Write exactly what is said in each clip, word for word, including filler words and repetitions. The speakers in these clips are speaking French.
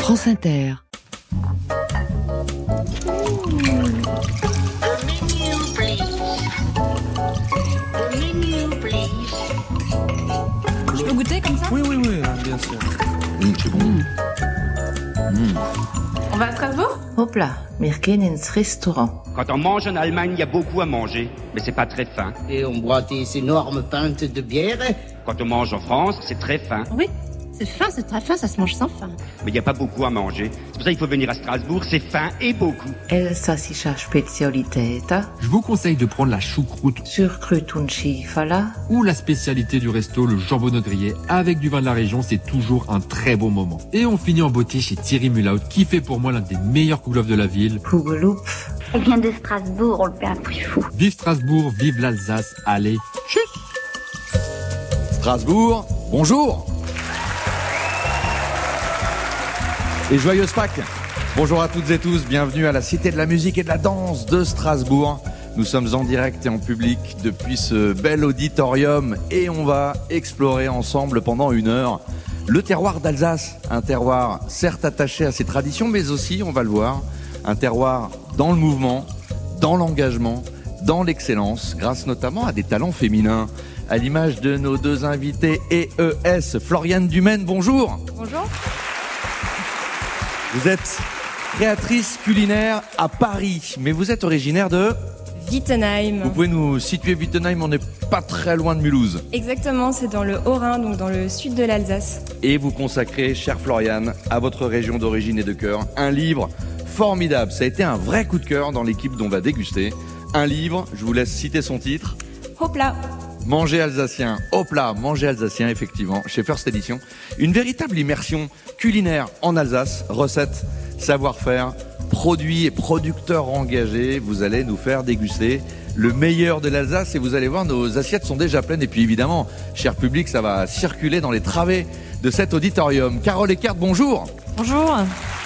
France Inter. Je peux goûter comme ça ? Oui, oui, oui, bien sûr. Mmh, c'est bon. Mmh. Mmh. On va à Strasbourg ? Hop là, wir gehen ins Restaurant. Quand on mange en Allemagne, il y a beaucoup à manger, mais c'est pas très fin. Et on boit des énormes pintes de bière. Quand on mange en France, c'est très fin. Oui, c'est fin, c'est très fin, ça se mange sans faim. Mais il n'y a pas beaucoup à manger. C'est pour ça qu'il faut venir à Strasbourg, c'est fin et beaucoup. Elsässischer Spezialitäten. Je vous conseille de prendre la choucroute Surkrut und Schieferle. ou la spécialité du resto, le jambonneau grillé avec du vin de la région, c'est toujours un très bon moment. Et on finit en beauté chez Thierry Mulaut, qui fait pour moi l'un des meilleurs kouglof de la ville. Pugelupf. Elle vient de Strasbourg, on le fait un prix fou. Vive Strasbourg, vive l'Alsace, allez, tchuss! Strasbourg, bonjour et joyeuse Pâques. Bonjour à toutes et tous, bienvenue à la Cité de la musique et de la danse de Strasbourg. Nous sommes en direct et en public depuis ce bel auditorium et on va explorer ensemble pendant une heure le terroir d'Alsace. Un terroir certes attaché à ses traditions, mais aussi, on va le voir, un terroir dans le mouvement, dans l'engagement, dans l'excellence, grâce notamment à des talents féminins. À l'image de nos deux invités E E S, Floriane Dumaine, bonjour. Bonjour. Vous êtes créatrice culinaire à Paris, mais vous êtes originaire de... Wittenheim. Vous pouvez nous situer Wittenheim, on n'est pas très loin de Mulhouse. Exactement, c'est dans le Haut-Rhin, donc dans le sud de l'Alsace. Et vous consacrez, chère Floriane, à votre région d'origine et de cœur, un livre formidable. Ça a été un vrai coup de cœur dans l'équipe dont on va déguster. Un livre, je vous laisse citer son titre. Hop là. Manger alsacien, hop là, manger alsacien, effectivement, chez First Edition. Une véritable immersion culinaire en Alsace, recettes, savoir-faire, produits et producteurs engagés. Vous allez nous faire déguster le meilleur de l'Alsace et vous allez voir, nos assiettes sont déjà pleines. Et puis évidemment, cher public, ça va circuler dans les travées de cet auditorium. Carole Eckert, bonjour. Bonjour.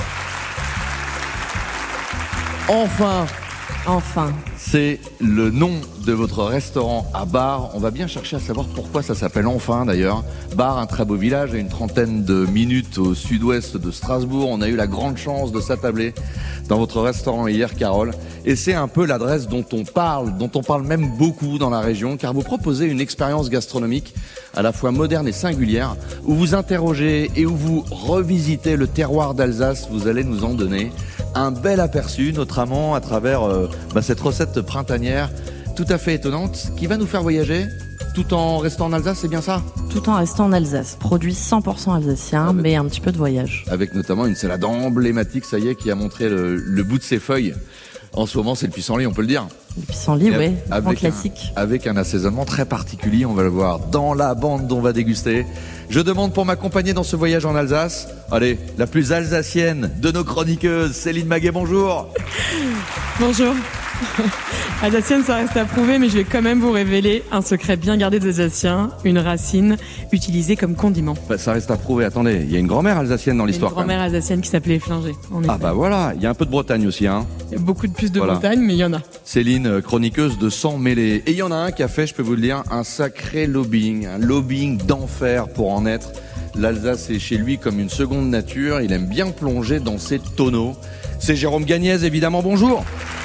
Enfin, Enfin. c'est le nom de votre restaurant à Bar. On va bien chercher à savoir pourquoi ça s'appelle Enfin d'ailleurs. Bar, un très beau village à une trentaine de minutes au sud-ouest de Strasbourg. On a eu la grande chance de s'attabler dans votre restaurant hier, Carole. Et c'est un peu l'adresse dont on parle, dont on parle même beaucoup dans la région, car vous proposez une expérience gastronomique à la fois moderne et singulière, où vous interrogez et où vous revisitez le terroir d'Alsace. Vous allez nous en donner un bel aperçu, notamment à travers euh, bah, cette recette printanière tout à fait étonnante qui va nous faire voyager tout en restant en Alsace, c'est bien ça ? Tout en restant en Alsace. Produit cent pour cent alsacien, avec, mais un petit peu de voyage. Avec notamment une salade emblématique, ça y est, qui a montré le, le bout de ses feuilles. En ce moment, c'est le pissenlit, on peut le dire. Le pissenlit, oui, grand classique. Un, avec un assaisonnement très particulier, on va le voir dans la bande dont on va déguster. Je demande pour m'accompagner dans ce voyage en Alsace, allez, la plus alsacienne de nos chroniqueuses, Céline Maguet, bonjour. Bonjour. Alsacienne, ça reste à prouver, mais je vais quand même vous révéler un secret bien gardé des Alsaciens, une racine utilisée comme condiment. Bah, ça reste à prouver, attendez, il y a une grand-mère alsacienne dans l'histoire. Il y a une grand-mère alsacienne qui s'appelait Flinger. Ah bah voilà, il y a un peu de Bretagne aussi, hein. Il y a beaucoup de plus de voilà. Bretagne, mais il y en a. Céline, chroniqueuse de sang mêlé. Et il y en a un qui a fait, je peux vous le dire, un sacré lobbying, un lobbying d'enfer pour en être. L'Alsace est chez lui comme une seconde nature, il aime bien plonger dans ses tonneaux. C'est Jérôme Gagnez, évidemment, bonjour.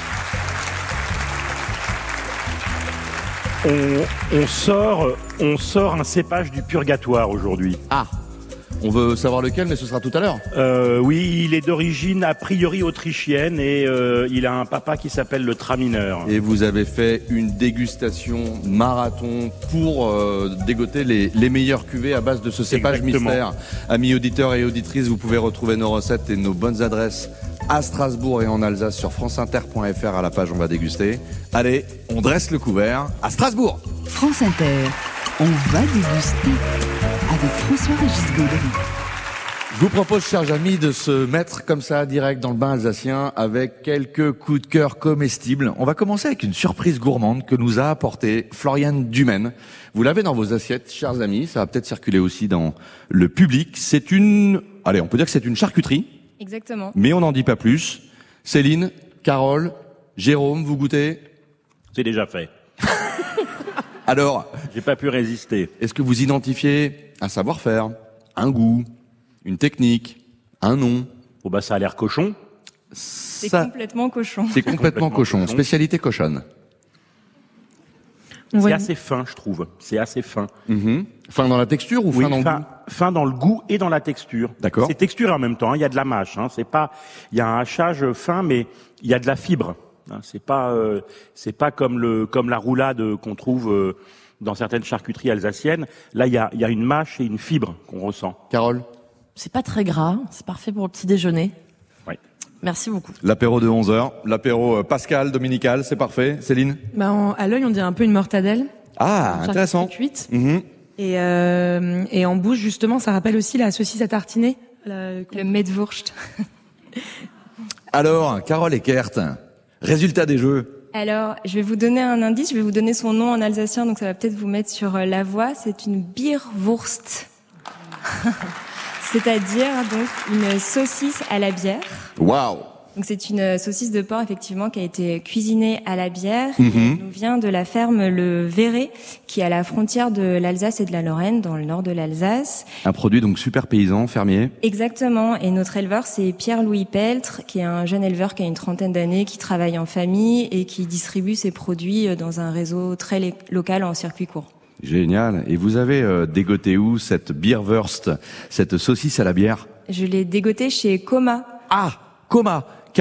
On, on sort, on sort un cépage du purgatoire aujourd'hui. Ah, on veut savoir lequel, mais ce sera tout à l'heure. Euh, oui, il est d'origine a priori autrichienne et euh, il a un papa qui s'appelle le Traminer. Et vous avez fait une dégustation marathon pour euh, dégoter les, les meilleures cuvées à base de ce cépage Exactement. mystère. Amis auditeurs et auditrices, vous pouvez retrouver nos recettes et nos bonnes adresses à Strasbourg et en Alsace sur franceinter point f r à la page on va déguster. Allez, on dresse le couvert à Strasbourg. France Inter, on va déguster avec François-Régis Gaudry. Je vous propose, chers amis, de se mettre comme ça direct dans le bain alsacien avec quelques coups de cœur comestibles. On va commencer avec une surprise gourmande que nous a apportée Floriane Dumaine. Vous l'avez dans vos assiettes, chers amis, ça va peut-être circuler aussi dans le public. C'est une, allez, on peut dire que c'est une charcuterie. Exactement. Mais on n'en dit pas plus. Céline, Carole, Jérôme, vous goûtez ? C'est déjà fait. Alors, j'ai pas pu résister. Est-ce que vous identifiez un savoir-faire, un goût, une technique, un nom ? Bon bah ça a l'air cochon. C'est Ça, complètement cochon. c'est complètement cochon. Spécialité cochonne. On C'est voit- assez fin, je trouve. C'est assez fin. Mhm. Fin dans la texture ou fin Oui, dans le fin, goût? fin dans le goût et dans la texture. D'accord. C'est texture en même temps. hein. Il y a de la mâche. Hein. C'est pas. Il y a un hachage fin, mais il y a de la fibre. Hein. C'est pas. Euh, c'est pas comme le comme la roulade qu'on trouve euh, dans certaines charcuteries alsaciennes. Là, il y a il y a une mâche et une fibre qu'on ressent. Carole? C'est pas très gras, c'est parfait pour le petit déjeuner. Ouais. Merci beaucoup. L'apéro de onze heures, l'apéro euh, pascal, dominical, c'est parfait. Céline? Bah, en- à l'œil, on dirait un peu une mortadelle. Ah, Charcuterie intéressant. cuite. Mhm. Et, euh, et en bouche, justement, ça rappelle aussi la saucisse à tartiner. La- Le Metwurst. Alors, Carole Eckert, résultat des jeux. Alors, je vais vous donner un indice, je vais vous donner son nom en alsacien, donc ça va peut-être vous mettre sur euh, la voie. C'est une Bierwurst. C'est-à-dire, donc, une saucisse à la bière. Waouh. Donc c'est une euh, saucisse de porc effectivement qui a été cuisinée à la bière. Mhm. Et elle nous vient de la ferme Le Véret, qui est à la frontière de l'Alsace et de la Lorraine, dans le nord de l'Alsace. Un produit donc super paysan, fermier. Exactement. Et notre éleveur, c'est Pierre-Louis Peltre, qui est un jeune éleveur qui a une trentaine d'années, qui travaille en famille et qui distribue ses produits euh, dans un réseau très lé- local en circuit court. Génial. Et vous avez euh, dégoté où cette Bierwurst, cette saucisse à la bière? Je l'ai dégoté chez Coma. Ah, Coma. K,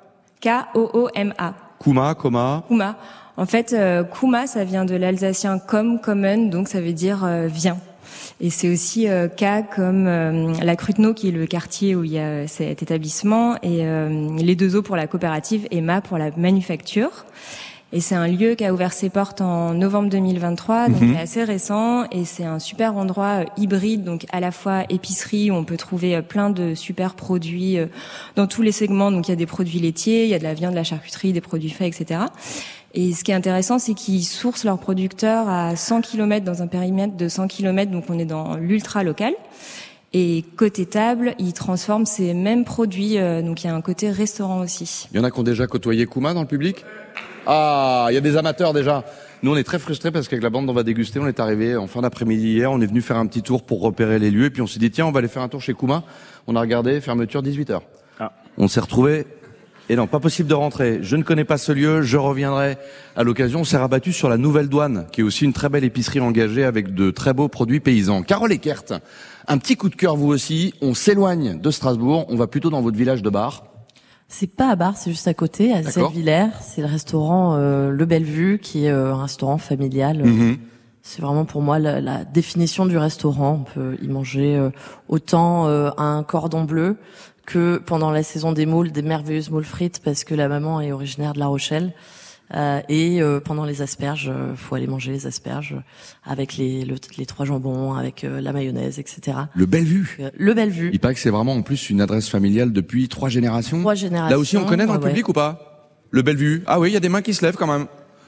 K O O M A. Kuma, Coma. Kuma. En fait, euh, Kuma, ça vient de l'alsacien comme, common, donc ça veut dire euh, viens. Et c'est aussi euh, K comme euh, la Cruteno, qui est le quartier où il y a euh, cet établissement, et euh, les deux O pour la coopérative et Ma pour la manufacture. Et c'est un lieu qui a ouvert ses portes en novembre deux mille vingt-trois, donc Mhm. c'est assez récent, et c'est un super endroit euh, hybride, donc à la fois épicerie où on peut trouver euh, plein de super produits euh, dans tous les segments. Donc il y a des produits laitiers, il y a de la viande, de la charcuterie, des produits faits, et cetera. Et ce qui est intéressant, c'est qu'ils sourcent leurs producteurs à cent kilomètres, dans un périmètre de cent kilomètres, donc on est dans l'ultra local. Et côté table, ils transforment ces mêmes produits, euh, donc il y a un côté restaurant aussi. Il y en a qui ont déjà côtoyé Kuma dans le public? Ah, il y a des amateurs déjà. Nous, on est très frustrés parce qu'avec la bande, on va déguster. On est arrivé en fin d'après-midi hier. On est venu faire un petit tour pour repérer les lieux. Et puis on s'est dit, tiens, on va aller faire un tour chez Kuma. On a regardé, fermeture dix-huit heures. Ah. On s'est retrouvés. Et non, pas possible de rentrer. Je ne connais pas ce lieu. Je reviendrai à l'occasion. On s'est rabattu sur la Nouvelle Douane, qui est aussi une très belle épicerie engagée avec de très beaux produits paysans. Carole Eckert, un petit coup de cœur vous aussi. On s'éloigne de Strasbourg. On va plutôt dans votre village de Bar. C'est pas à Bar, c'est juste à côté, à D'accord. Zellvillers. C'est le restaurant euh, Le Bellevue, qui est euh, un restaurant familial. Mhm. C'est vraiment pour moi la, la définition du restaurant. On peut y manger euh, autant euh, un cordon bleu que pendant la saison des moules, des merveilleuses moules frites, parce que la maman est originaire de La Rochelle. Euh, et euh, pendant les asperges, euh, faut aller manger les asperges avec les, le, les trois jambons, avec euh, la mayonnaise, et cetera. Le Bellevue. Euh, le Bellevue. Il paraît que c'est vraiment en plus une adresse familiale depuis trois générations. Trois générations. Là aussi, on connaît dans le ouais, public ou pas? Le Bellevue. Ah oui, il y a des mains qui se lèvent quand même.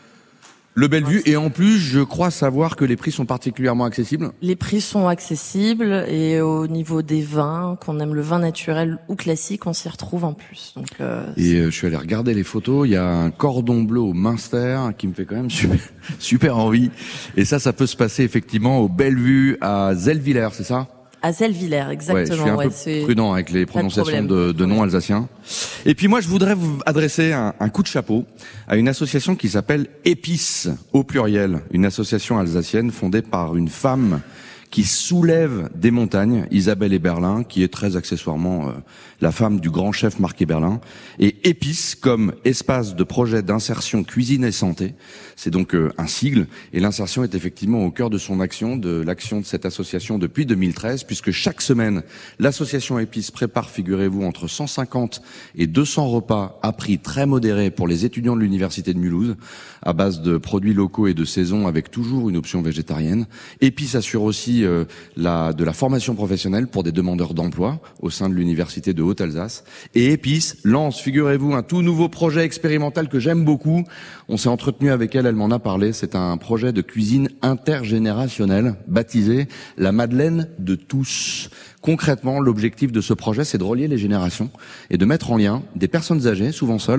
Le Bellevue. Et en plus, je crois savoir que les prix sont particulièrement accessibles. Les prix sont accessibles et au niveau des vins, qu'on aime le vin naturel ou classique, on s'y retrouve en plus. Donc, euh, Et euh, je suis allé regarder les photos. Il y a un cordon bleu au Münster qui me fait quand même super, super envie. Et ça, ça peut se passer effectivement au Bellevue à Zellvillers, c'est ça? à Zellvillers, exactement. Ouais, je suis un ouais, peu c'est- prudent avec les prononciations problème, de, de noms alsaciens. Et puis moi, je voudrais vous adresser un, un coup de chapeau à une association qui s'appelle Épice, au pluriel, une association alsacienne fondée par une femme qui soulève des montagnes, Isabelle Eberlin, qui est très accessoirement euh, la femme du grand chef Marc Eberlin, et Épice comme espace de projet d'insertion cuisine et santé. C'est donc euh, un sigle, et l'insertion est effectivement au cœur de son action, de l'action de cette association depuis deux mille treize, puisque chaque semaine, l'association Épice prépare, figurez-vous, entre cent cinquante et deux cents repas à prix très modéré pour les étudiants de l'université de Mulhouse, à base de produits locaux et de saison, avec toujours une option végétarienne. Épice assure aussi euh, la, de la formation professionnelle pour des demandeurs d'emploi au sein de l'université de Haute-Alsace. Et Épice lance, figurez-vous, un tout nouveau projet expérimental que j'aime beaucoup. On s'est entretenu avec elle, elle m'en a parlé. C'est un projet de cuisine intergénérationnelle baptisé la Madeleine de tous. Concrètement, l'objectif de ce projet, c'est de relier les générations et de mettre en lien des personnes âgées, souvent seules,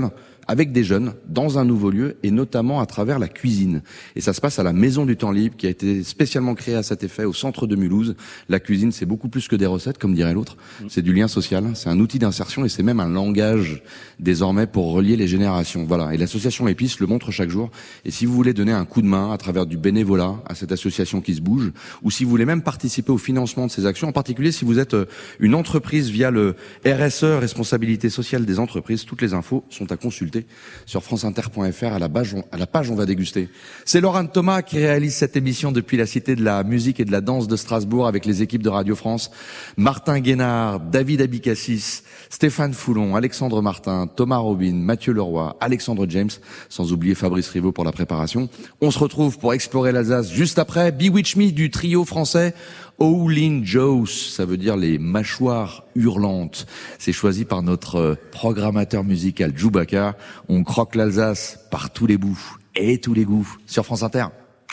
avec des jeunes, dans un nouveau lieu, et notamment à travers la cuisine. Et ça se passe à la Maison du Temps Libre, qui a été spécialement créée à cet effet, au centre de Mulhouse. La cuisine, c'est beaucoup plus que des recettes, comme dirait l'autre. C'est du lien social, c'est un outil d'insertion, et c'est même un langage, désormais, pour relier les générations. Voilà. Et l'association Épice le montre chaque jour. Et si vous voulez donner un coup de main à travers du bénévolat à cette association qui se bouge, ou si vous voulez même participer au financement de ces actions, en particulier si vous êtes une entreprise via le R S E, responsabilité sociale des entreprises, toutes les infos sont à consulter sur franceinter point f r à la page, à la page on va déguster. C'est Laurent Thomas qui réalise cette émission depuis la Cité de la musique et de la danse de Strasbourg avec les équipes de Radio France. Martin Guénard, David Abicassis, Stéphane Foulon, Alexandre Martin, Thomas Robin, Mathieu Leroy, Alexandre James, sans oublier Fabrice Rivaud pour la préparation. On se retrouve pour explorer l'Alsace juste après Bewitch Me du trio français Howlin' Jaws, ça veut dire les mâchoires hurlantes. C'est choisi par notre programmateur musical Djoubaka. On croque l'Alsace par tous les bouts et tous les goûts sur France Inter.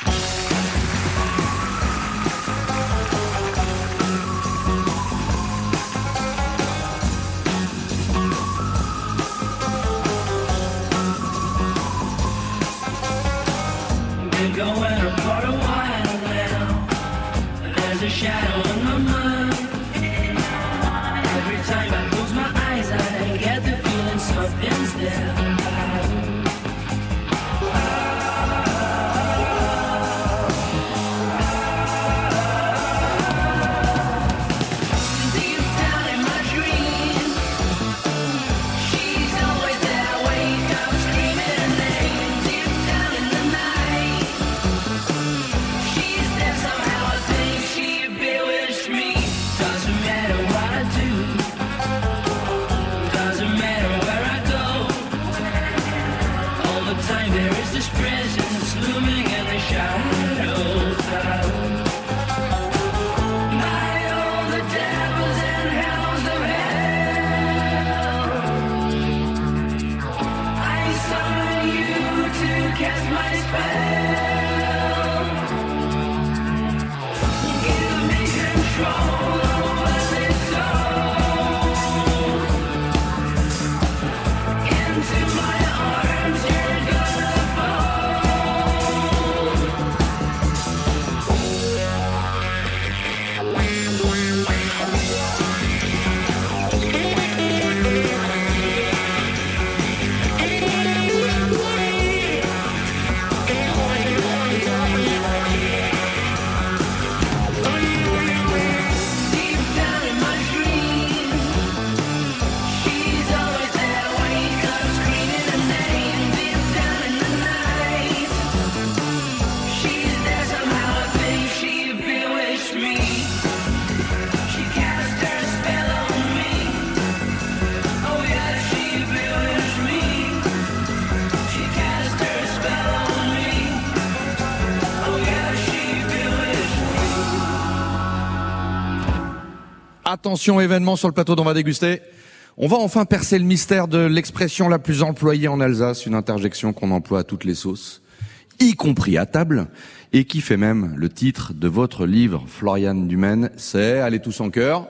Attention, événement sur le plateau dont on va déguster. On va enfin percer le mystère de l'expression la plus employée en Alsace, une interjection qu'on emploie à toutes les sauces, y compris à table, et qui fait même le titre de votre livre, Florian Dumaine, c'est, allez tous en chœur.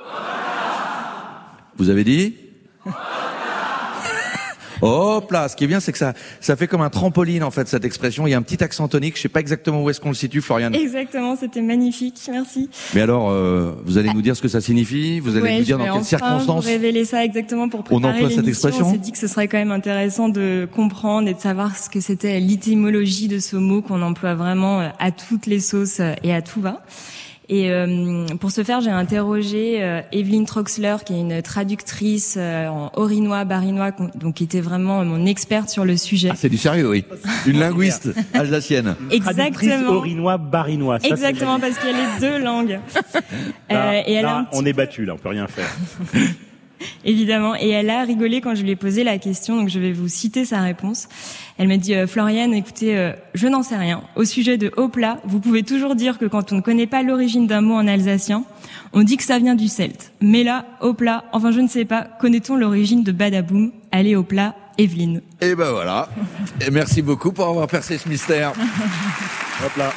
Vous avez dit? Hop là, ce qui est bien, c'est que ça, ça fait comme un trampoline, en fait, cette expression. Il y a un petit accent tonique. Je sais pas exactement où est-ce qu'on le situe, Florian. Exactement, c'était magnifique. Merci. Mais alors, euh, vous allez nous dire ce que ça signifie? Vous allez ouais, nous dire dans enfin quelles circonstances? Vous révéler ça exactement pour préparer on emploie cette expression. On s'est dit que ce serait quand même intéressant de comprendre et de savoir ce que c'était l'étymologie de ce mot qu'on emploie vraiment à toutes les sauces et à tout va. Et euh, pour ce faire, j'ai interrogé euh, Evelyne Troxler, qui est une traductrice euh, en orinois, barinois, donc qui était vraiment mon experte sur le sujet. Ah, c'est du sérieux, oui. Une linguiste alsacienne. Exactement. Orinois, barinois. Ça, exactement, parce qu'il y a les deux langues. Là, euh, et elle là, a un petit... on est battu, là, on peut rien faire. Évidemment, et elle a rigolé quand je lui ai posé la question, donc je vais vous citer sa réponse. Elle m'a dit euh, Floriane, écoutez, euh, je n'en sais rien. Au sujet de haut plat, vous pouvez toujours dire que quand on ne connaît pas l'origine d'un mot en alsacien, on dit que ça vient du celte. Mais là, haut plat, enfin je ne sais pas, connaît-on l'origine de badaboum? Allez au plat, Evelyne. Et ben voilà. Et merci beaucoup pour avoir percé ce mystère. Hop là.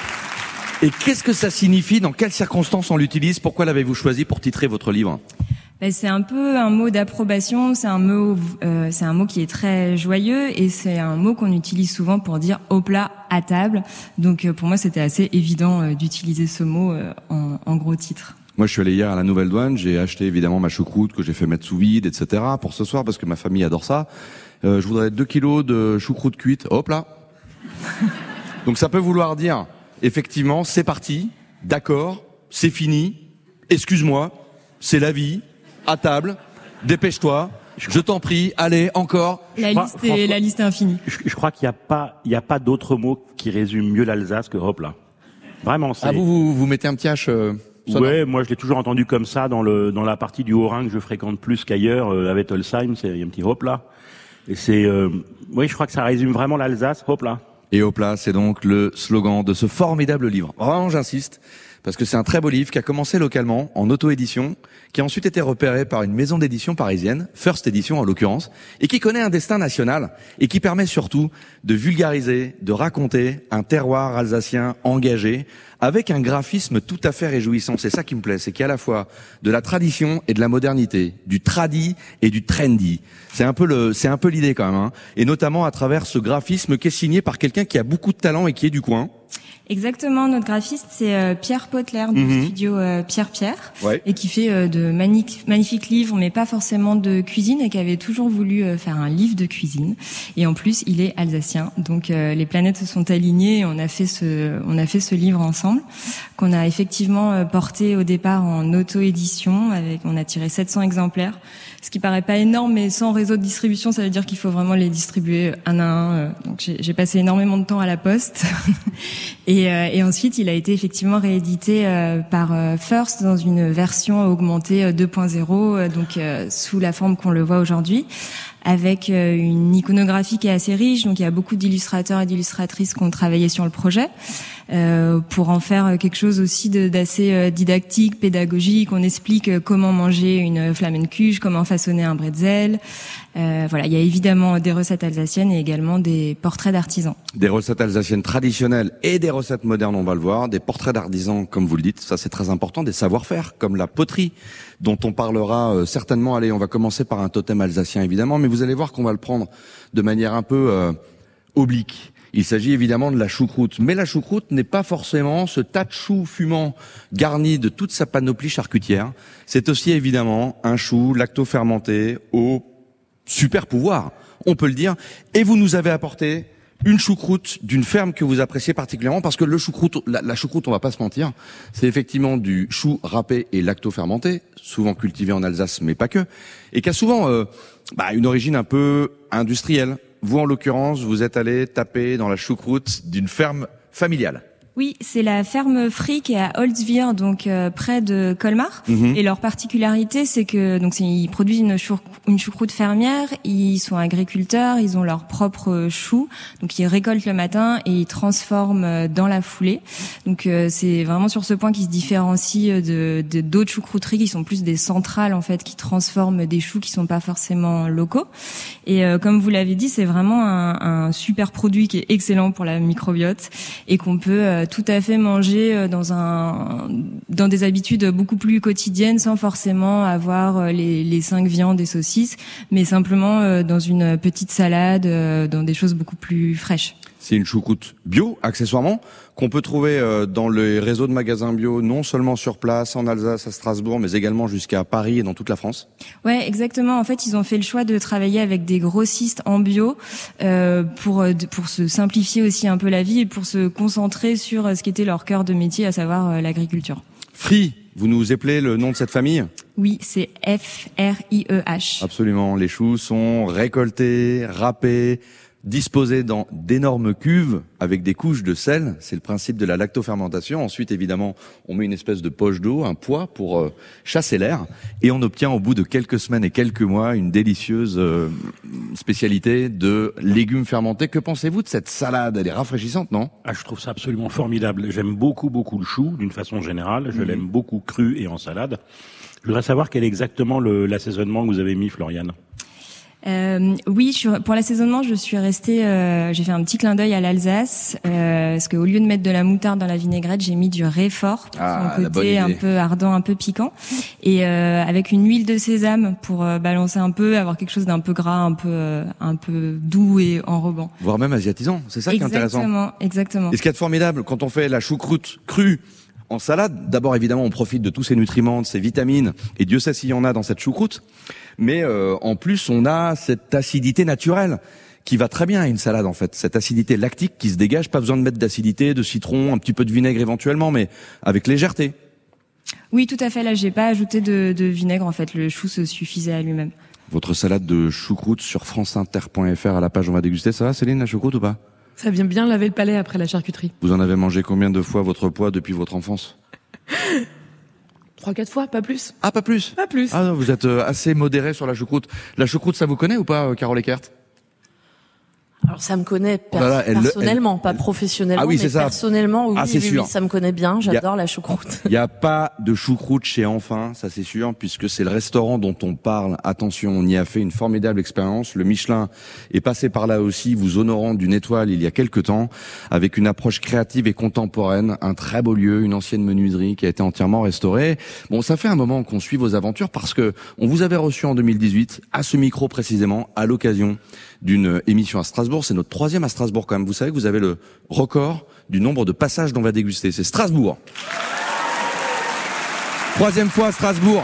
Et qu'est-ce que ça signifie? Dans quelles circonstances on l'utilise? Pourquoi l'avez-vous choisi pour titrer votre livre? Ben, c'est un peu un mot d'approbation, c'est un mot, euh, c'est un mot qui est très joyeux et c'est un mot qu'on utilise souvent pour dire hop là, à table. Donc euh, pour moi, c'était assez évident euh, d'utiliser ce mot euh, en, en gros titre. Moi, je suis allé hier à la Nouvelle Douane, j'ai acheté évidemment ma choucroute que j'ai fait mettre sous vide, et cetera pour ce soir parce que ma famille adore ça. Euh, je voudrais deux kilos de choucroute cuite, hop là. Donc ça peut vouloir dire, effectivement, c'est parti, d'accord, c'est fini, excuse-moi, c'est la vie. À table, dépêche-toi, je t'en prie, allez, encore. La crois, liste est, la liste est infinie. Je, je crois qu'il n'y a pas, il y a pas d'autre mot qui résume mieux l'Alsace que hop là. Vraiment, c'est... Ah, vous, vous, vous mettez un petit H, euh, ouais, moi je l'ai toujours entendu comme ça dans le, dans la partie du Haut-Rhin que je fréquente plus qu'ailleurs, euh, à Wettolsheim, c'est, il y a un petit hop là. Et c'est, euh, oui, je crois que ça résume vraiment l'Alsace, hop là. Et hop là, c'est donc le slogan de ce formidable livre. Vraiment, j'insiste. Parce que c'est un très beau livre qui a commencé localement, en auto-édition, qui a ensuite été repéré par une maison d'édition parisienne, First Edition en l'occurrence, et qui connaît un destin national, et qui permet surtout de vulgariser, de raconter un terroir alsacien engagé, avec un graphisme tout à fait réjouissant. C'est ça qui me plaît, c'est qu'il y a à la fois de la tradition et de la modernité, du tradi et du trendy. C'est un peu le, c'est un peu l'idée quand même, hein. Et notamment à travers ce graphisme qui est signé par quelqu'un qui a beaucoup de talent et qui est du coin. Exactement, notre graphiste c'est euh, Pierre Potler du Mhm. studio euh, Pierre Pierre Ouais. et qui fait euh, de magnifiques, magnifiques livres mais pas forcément de cuisine et qui avait toujours voulu euh, faire un livre de cuisine et en plus il est alsacien donc euh, les planètes se sont alignées et on a fait ce on a fait ce livre ensemble qu'on a effectivement euh, porté au départ en auto-édition avec on a tiré sept cents exemplaires ce qui paraît pas énorme mais sans réseau de distribution ça veut dire qu'il faut vraiment les distribuer un à un euh, donc j'ai, j'ai passé énormément de temps à la poste et Et, euh, et ensuite, il a été effectivement réédité euh, par euh, First dans une version augmentée euh, deux point zéro, euh, donc euh, sous la forme qu'on le voit aujourd'hui, avec euh, une iconographie qui est assez riche. Donc, il y a beaucoup d'illustrateurs et d'illustratrices qui ont travaillé sur le projet euh, pour en faire quelque chose aussi de, d'assez euh, didactique, pédagogique. On explique euh, comment manger une flamencuche, comment façonner un bretzel. Euh, voilà, il y a évidemment des recettes alsaciennes et également des portraits d'artisans. Des recettes alsaciennes traditionnelles et des recettes modernes, on va le voir, des portraits d'artisans, comme vous le dites, ça c'est très important, des savoir-faire, comme la poterie, dont on parlera euh, certainement. Allez, on va commencer par un totem alsacien, évidemment, mais vous allez voir qu'on va le prendre de manière un peu euh, oblique. Il s'agit évidemment de la choucroute, mais la choucroute n'est pas forcément ce tas de choux fumants garni de toute sa panoplie charcutière. C'est aussi évidemment un chou lacto-fermenté au super pouvoir, on peut le dire. Et vous nous avez apporté une choucroute d'une ferme que vous appréciez particulièrement, parce que le choucroute, la, la choucroute, on va pas se mentir, c'est effectivement du chou râpé et lacto-fermenté, souvent cultivé en Alsace, mais pas que, et qui a souvent euh, bah, une origine un peu industrielle. Vous, en l'occurrence, vous êtes allé taper dans la choucroute d'une ferme familiale. Oui, c'est la ferme Free qui est à Holzwihr, donc euh, près de Colmar. Mhm. Et leur particularité, c'est que donc c'est, ils produisent une, chour, une choucroute fermière. Ils sont agriculteurs, ils ont leur propre chou, donc ils récoltent le matin et ils transforment euh, dans la foulée. Donc euh, c'est vraiment sur ce point qu'ils se différencient de, de d'autres choucrouteries qui sont plus des centrales en fait, qui transforment des choux qui sont pas forcément locaux. Et euh, comme vous l'avez dit, c'est vraiment un, un super produit qui est excellent pour la microbiote et qu'on peut euh, tout à fait manger dans un dans des habitudes beaucoup plus quotidiennes sans forcément avoir les les cinq viandes et saucisses, mais simplement dans une petite salade, dans des choses beaucoup plus fraîches. C'est une choucroute bio, accessoirement, qu'on peut trouver dans les réseaux de magasins bio, non seulement sur place, en Alsace, à Strasbourg, mais également jusqu'à Paris et dans toute la France. Ouais, exactement. En fait, ils ont fait le choix de travailler avec des grossistes en bio euh, pour pour se simplifier aussi un peu la vie et pour se concentrer sur ce qui était leur cœur de métier, à savoir euh, l'agriculture. Free, vous nous appelez le nom de cette famille ? Oui, c'est F R I E H. Absolument. Les choux sont récoltés, râpés, disposés dans d'énormes cuves avec des couches de sel. C'est le principe de la lactofermentation. Ensuite, évidemment, on met une espèce de poche d'eau, un poids pour euh, chasser l'air. Et on obtient au bout de quelques semaines et quelques mois une délicieuse euh, spécialité de légumes fermentés. Que pensez-vous de cette salade ? Elle est rafraîchissante, non ? Ah, je trouve ça absolument formidable. J'aime beaucoup, beaucoup le chou, d'une façon générale. Je mmh. l'aime beaucoup cru et en salade. Je voudrais savoir quel est exactement le, l'assaisonnement que vous avez mis, Floriane. Euh, oui, je suis, pour l'assaisonnement, je suis restée. Euh, j'ai fait un petit clin d'œil à l'Alsace, euh, parce qu'au lieu de mettre de la moutarde dans la vinaigrette, j'ai mis du Réfort pour Ah, son la bonne côté idée. un peu ardent, un peu piquant, et euh, avec une huile de sésame pour euh, balancer un peu, avoir quelque chose d'un peu gras, un peu, euh, un peu doux et enrobant. Voire même asiatisant, c'est ça qui est intéressant. Exactement, exactement. Et ce qui est formidable, quand on fait la choucroute crue en salade, d'abord évidemment on profite de tous ces nutriments, de ces vitamines, et Dieu sait s'il y en a dans cette choucroute, mais euh, en plus on a cette acidité naturelle qui va très bien à une salade en fait, cette acidité lactique qui se dégage, pas besoin de mettre d'acidité, de citron, un petit peu de vinaigre éventuellement, mais avec légèreté. Oui, tout à fait. Là, j'ai pas ajouté de, de vinaigre en fait. Le chou se suffisait à lui-même. Votre salade de choucroute sur franceinter point f r à la page on va déguster, ça va Céline, la choucroute ou pas? Ça vient bien laver le palais après la charcuterie. Vous en avez mangé combien de fois votre poids depuis votre enfance? Trois, quatre fois, pas plus. Ah, pas plus? Pas plus. Ah non, vous êtes euh, assez modéré sur la choucroute. La choucroute, ça vous connaît ou pas, euh, Carole Eckert? Alors ça me connaît per- Oh là là, elle- personnellement, elle- pas professionnellement, Ah oui, mais c'est ça. personnellement, oui, Ah, c'est oui, sûr. oui, ça me connaît bien. J'adore Y a- la choucroute. Il n'y a pas de choucroute chez Enfin, ça c'est sûr, puisque c'est le restaurant dont on parle. Attention, on y a fait une formidable expérience. Le Michelin est passé par là aussi, vous honorant d'une étoile il y a quelque temps, avec une approche créative et contemporaine, un très beau lieu, une ancienne menuiserie qui a été entièrement restaurée. Bon, ça fait un moment qu'on suit vos aventures parce que on vous avait reçu en deux mille dix-huit, à ce micro précisément, à l'occasion d'une émission à Strasbourg. C'est notre troisième à Strasbourg quand même. Vous savez que vous avez le record du nombre de passages dont on va déguster. C'est Strasbourg. Troisième fois à Strasbourg.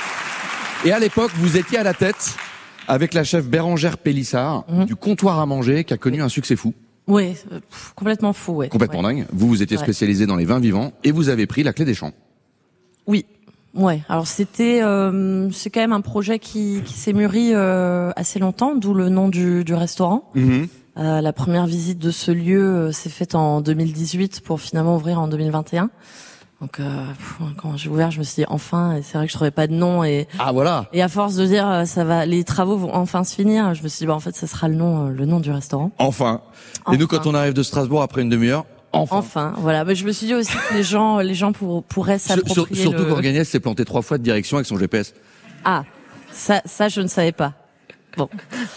Et à l'époque, vous étiez à la tête avec la chef Bérangère Pélissard Mhm. du comptoir à manger qui a connu un succès fou. Oui, euh, pff, complètement fou, ouais. Complètement Ouais. dingue. Vous, vous étiez Ouais. spécialisé dans les vins vivants et vous avez pris la clé des champs. Oui, ouais. Alors c'était, euh, c'est quand même un projet qui, qui s'est mûri euh, assez longtemps, d'où le nom du, du restaurant. Euh, la première visite de ce lieu euh, s'est faite en deux mille dix-huit pour finalement ouvrir en deux mille vingt et un. Donc euh, pff, quand j'ai ouvert, je me suis dit enfin, et c'est vrai que je trouvais pas de nom et ah voilà. Et à force de dire euh, ça va, les travaux vont enfin se finir, je me suis dit bah en fait ça sera le nom, euh, le nom du restaurant. Enfin. Enfin. Et nous, quand on arrive de Strasbourg après une demi-heure, enfin. Enfin, voilà. Mais je me suis dit aussi que les gens, les gens pour, pourraient Sur- sur- s'approprier. surtout le... qu'Organiès s'est planté trois fois de direction avec son G P S. Ah, ça, ça je ne savais pas. Bon,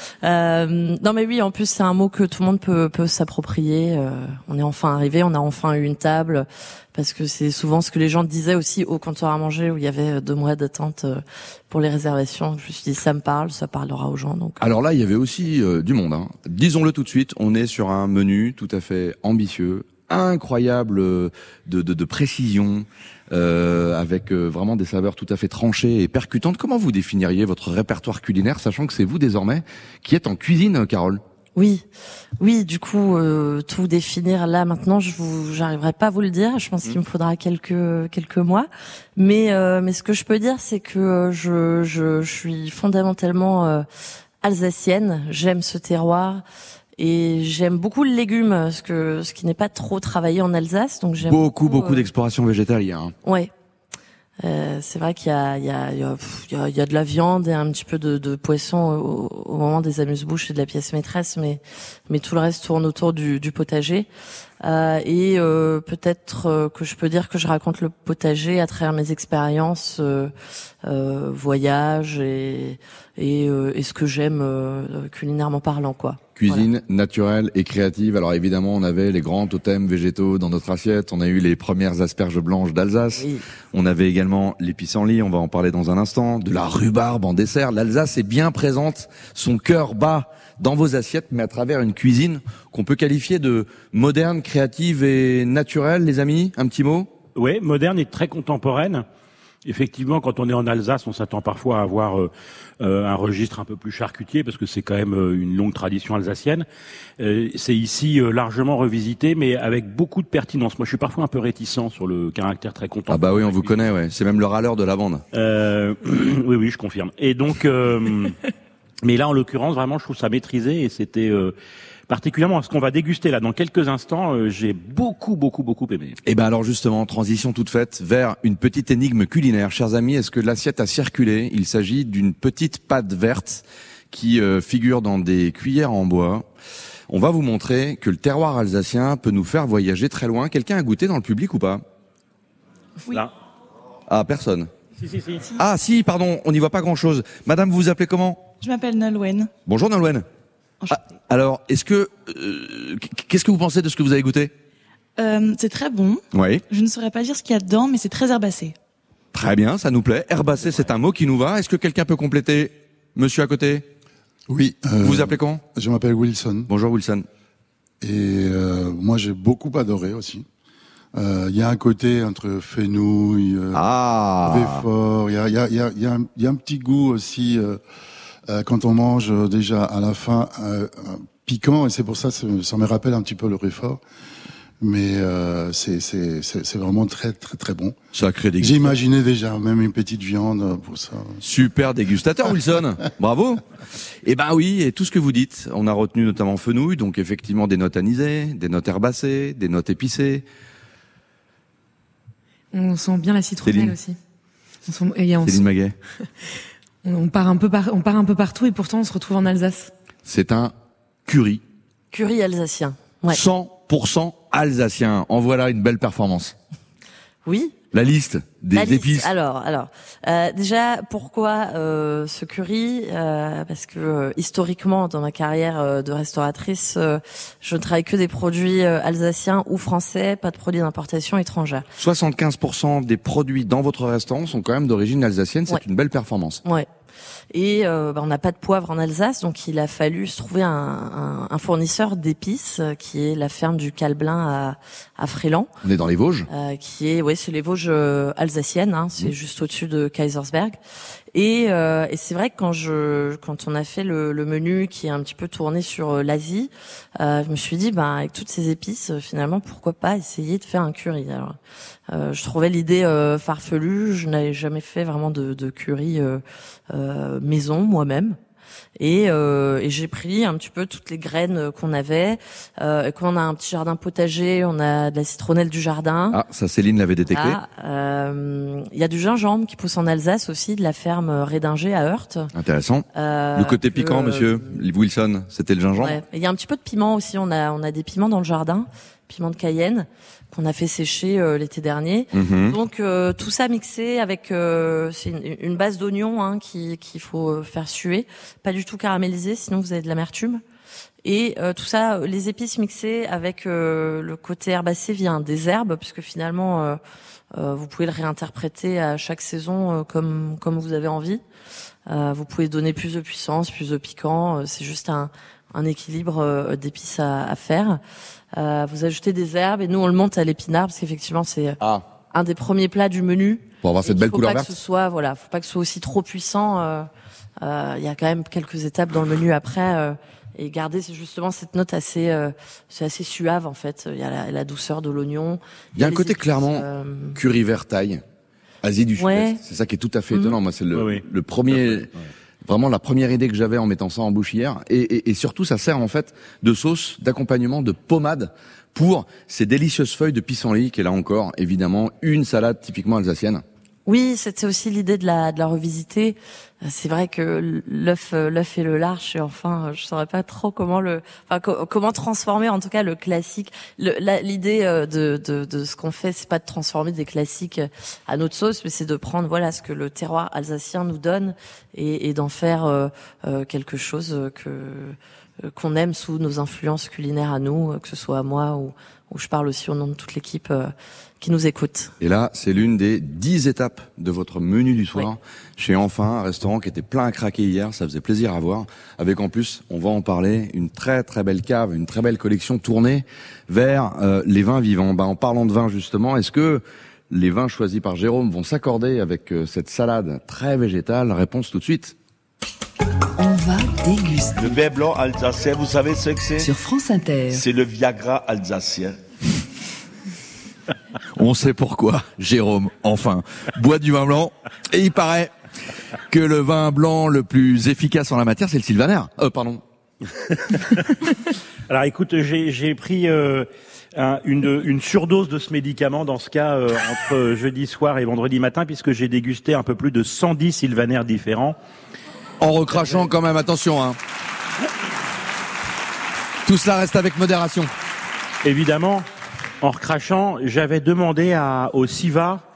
euh, non mais oui, en plus c'est un mot que tout le monde peut, peut s'approprier. Euh, on est enfin arrivé, on a enfin eu une table, parce que c'est souvent ce que les gens disaient aussi au comptoir à manger où il y avait deux mois d'attente euh, pour les réservations. Je me suis dit ça me parle, ça parlera aux gens. Donc Alors là, il y avait aussi euh, du monde. Hein. Disons-le tout de suite, on est sur un menu tout à fait ambitieux, incroyable euh, de, de, de précision, euh, avec euh, vraiment des saveurs tout à fait tranchées et percutantes. Comment vous définiriez votre répertoire culinaire, sachant que c'est vous désormais qui êtes en cuisine, Carole? Oui, oui. Du coup, euh, tout définir là maintenant, je vous, j'arriverai pas à vous le dire. Je pense qu'il me faudra quelques quelques mois. Mais euh, mais ce que je peux dire, c'est que euh, je je je suis fondamentalement euh, alsacienne. J'aime ce terroir et j'aime beaucoup le légume, ce que ce qui n'est pas trop travaillé en Alsace. Donc j'aime Beaucoup, beaucoup euh, d'exploration végétale, il y a. Hein. Ouais. Euh, c'est vrai qu'il y a, il y a, il y a, pff, il y a, il y a de la viande et un petit peu de, de poisson au, au moment des amuse-bouches et de la pièce maîtresse, mais, mais tout le reste tourne autour du, du potager. Euh, et euh, peut-être euh, que je peux dire que je raconte le potager à travers mes expériences, euh, euh, voyages et, et, euh, et ce que j'aime euh, culinairement parlant, quoi. Cuisine naturelle et créative. Alors évidemment, on avait les grands totems végétaux dans notre assiette. On a eu les premières asperges blanches d'Alsace. Oui. On avait également les pissenlits, on va en parler dans un instant. De la rhubarbe en dessert. L'Alsace est bien présente, son cœur bat dans vos assiettes, mais à travers une cuisine qu'on peut qualifier de moderne, créative et naturelle, les amis. Un petit mot? Oui, moderne et très contemporaine. Effectivement, quand on est en Alsace, on s'attend parfois à avoir euh, euh, un registre un peu plus charcutier, parce que c'est quand même euh, une longue tradition alsacienne. Euh, c'est ici euh, largement revisité, mais avec beaucoup de pertinence. Moi, je suis parfois un peu réticent sur le caractère très contemporain. Ah bah oui, on vous connaît, ouais. C'est même le râleur de la bande. Euh, oui, oui, je confirme. Et donc, euh, mais là, en l'occurrence, vraiment, je trouve ça maîtrisé, et c'était... Euh, particulièrement ce qu'on va déguster là dans quelques instants, euh, j'ai beaucoup, beaucoup, beaucoup aimé. Et ben alors justement, transition toute faite vers une petite énigme culinaire. Chers amis, est-ce que l'assiette a circulé? Il s'agit d'une petite pâte verte qui euh, figure dans des cuillères en bois. On va vous montrer que le terroir alsacien peut nous faire voyager très loin. Quelqu'un a goûté dans le public ou pas? Oui. Là. Ah, personne. Si, si, si. Ah si, pardon, on n'y voit pas grand-chose. Madame, vous vous appelez comment? Je m'appelle Nolwenn. Bonjour Nolwenn. Ah, alors, est-ce que euh, qu'est-ce que vous pensez de ce que vous avez goûté? Euh, c'est très bon. Oui. Je ne saurais pas dire ce qu'il y a dedans, mais c'est très herbacé. Très bien, ça nous plaît. Herbacé, c'est un mot qui nous va. Est-ce que quelqu'un peut compléter? Monsieur à côté? Oui. Euh, vous vous appelez comment? Je m'appelle Wilson. Bonjour Wilson. Et euh, moi, j'ai beaucoup adoré aussi. Il euh, y a un côté entre fenouil, euh, ah. Véfort. Il y a, y, a, y, a, y, a un, y a un petit goût aussi euh, euh, quand on mange euh, déjà à la fin euh, piquant. Et c'est pour ça, ça me rappelle un petit peu le Véfort. Mais euh, c'est c'est c'est c'est vraiment très très très bon. Sacré dégustateur. J'imaginais déjà même une petite viande pour ça. Super dégustateur Wilson. Bravo. Eh ben oui, et tout ce que vous dites, on a retenu notamment fenouil, donc effectivement des notes anisées, des notes herbacées, des notes épicées. On sent bien la citronnelle Céline. aussi. On sent, et on Céline sent, Maguet. on, on part un peu par, on part un peu partout et pourtant on se retrouve en Alsace. C'est un curry. Curry alsacien. Ouais. cent pour cent alsacien. En voilà une belle performance. Oui. La liste des La liste. épices. Alors, alors, euh, déjà, pourquoi euh, ce curry euh, Parce que euh, historiquement, dans ma carrière euh, de restauratrice, euh, je ne travaille que des produits euh, alsaciens ou français, pas de produits d'importation étrangère. soixante-quinze pour cent des produits dans votre restaurant sont quand même d'origine alsacienne. C'est Ouais. une belle performance. Ouais. Et euh, bah, on n'a pas de poivre en Alsace, donc il a fallu se trouver un, un, un fournisseur d'épices euh, qui est la ferme du Calblin à, à Fréland. On est dans les Vosges. Euh, qui est, ouais, c'est les Vosges euh, alsaciennes, hein, c'est Mmh. juste au-dessus de Kaisersberg. Et, euh, et c'est vrai que quand je, quand on a fait le, le menu qui est un petit peu tourné sur euh, l'Asie, euh, je me suis dit, ben avec toutes ces épices, euh, finalement, pourquoi pas essayer de faire un curry. Alors, euh, je trouvais l'idée euh, farfelue. Je n'avais jamais fait vraiment de, de curry euh, euh, maison moi-même. Et, euh, et j'ai pris un petit peu toutes les graines qu'on avait. Euh, et quand on a un petit jardin potager, on a de la citronnelle du jardin. Ah, ça Céline l'avait détecté. Ah, euh, il y a du gingembre qui pousse en Alsace aussi, de la ferme Rédinger à Heurt. Intéressant. Euh, le côté que- piquant, monsieur Wilson, c'était le gingembre. Ouais. Il y a un petit peu de piment aussi. On a on a des piments dans le jardin, piment de Cayenne qu'on a fait sécher euh, l'été dernier. Mhm. Donc euh, tout ça mixé avec euh, c'est une, une base d'oignon hein, qui qu'il faut euh, faire suer, pas du tout caramélisé, sinon vous avez de l'amertume. Et euh, tout ça, euh, les épices mixées avec euh, le côté herbacé via des herbes, puisque finalement euh, euh, vous pouvez le réinterpréter à chaque saison euh, comme comme vous avez envie. Euh, vous pouvez donner plus de puissance, plus de piquant. Euh, c'est juste un un équilibre euh, d'épices à, à faire. Euh, vous ajoutez des herbes et nous on le monte à l'épinard parce qu'effectivement c'est Ah. un des premiers plats du menu. Pour avoir Et cette qu'il belle faut couleur pas verte. que ce soit voilà, faut pas que ce soit aussi trop puissant. euh, euh, Il y a quand même quelques étapes dans le menu après euh, et garder c'est justement cette note assez euh, c'est assez suave en fait. Il y a la, la douceur de l'oignon. Il y a un les côté épices, clairement euh, curry vert thaï, Asie du Ouais. Sud-Est. C'est ça qui est tout à fait Mhm. étonnant. Moi, c'est le, Oui, oui. le premier, vraiment la première idée que j'avais en mettant ça en bouche hier. Et, et, et surtout, ça sert en fait de sauce, d'accompagnement, de pommade pour ces délicieuses feuilles de pissenlit qui est là encore, évidemment, une salade typiquement alsacienne. Oui, c'était aussi l'idée de la de la revisiter. Euh, C'est vrai que l'œuf euh, l'œuf et le large et enfin euh, je saurais pas trop comment le enfin co- comment transformer en tout cas le classique. Le- la- L'idée euh, de de de ce qu'on fait, c'est pas de transformer des classiques à notre sauce, mais c'est de prendre voilà ce que le terroir alsacien nous donne et, et d'en faire euh, euh, quelque chose que euh, qu'on aime sous nos influences culinaires à nous, euh, que ce soit à moi ou ou je parle aussi au nom de toute l'équipe euh, qui nous écoute. Et là, c'est l'une des dix étapes de votre menu du soir Oui. chez Enfin, un restaurant qui était plein à craquer hier. Ça faisait plaisir à voir. Avec en plus, on va en parler, une très très belle cave, une très belle collection tournée vers euh, les vins vivants. Bah, en parlant de vin justement, est-ce que les vins choisis par Jérôme vont s'accorder avec euh, cette salade très végétale? Réponse tout de suite. On va déguster. Le vin blanc alsacien, vous savez ce que c'est? Sur France Inter. C'est le Viagra alsacien. On sait pourquoi Jérôme, enfin, boit du vin blanc. Et il paraît que le vin blanc le plus efficace en la matière, c'est le Sylvaner. Euh, pardon. Alors écoute, j'ai j'ai pris euh, un- une, une surdose de ce médicament dans ce cas euh, entre jeudi soir et vendredi matin puisque j'ai dégusté un peu plus de cent dix sylvaner différents. En recrachant quand même, attention. Hein. Tout cela reste avec modération. Évidemment, en recrachant, j'avais demandé à, au Siva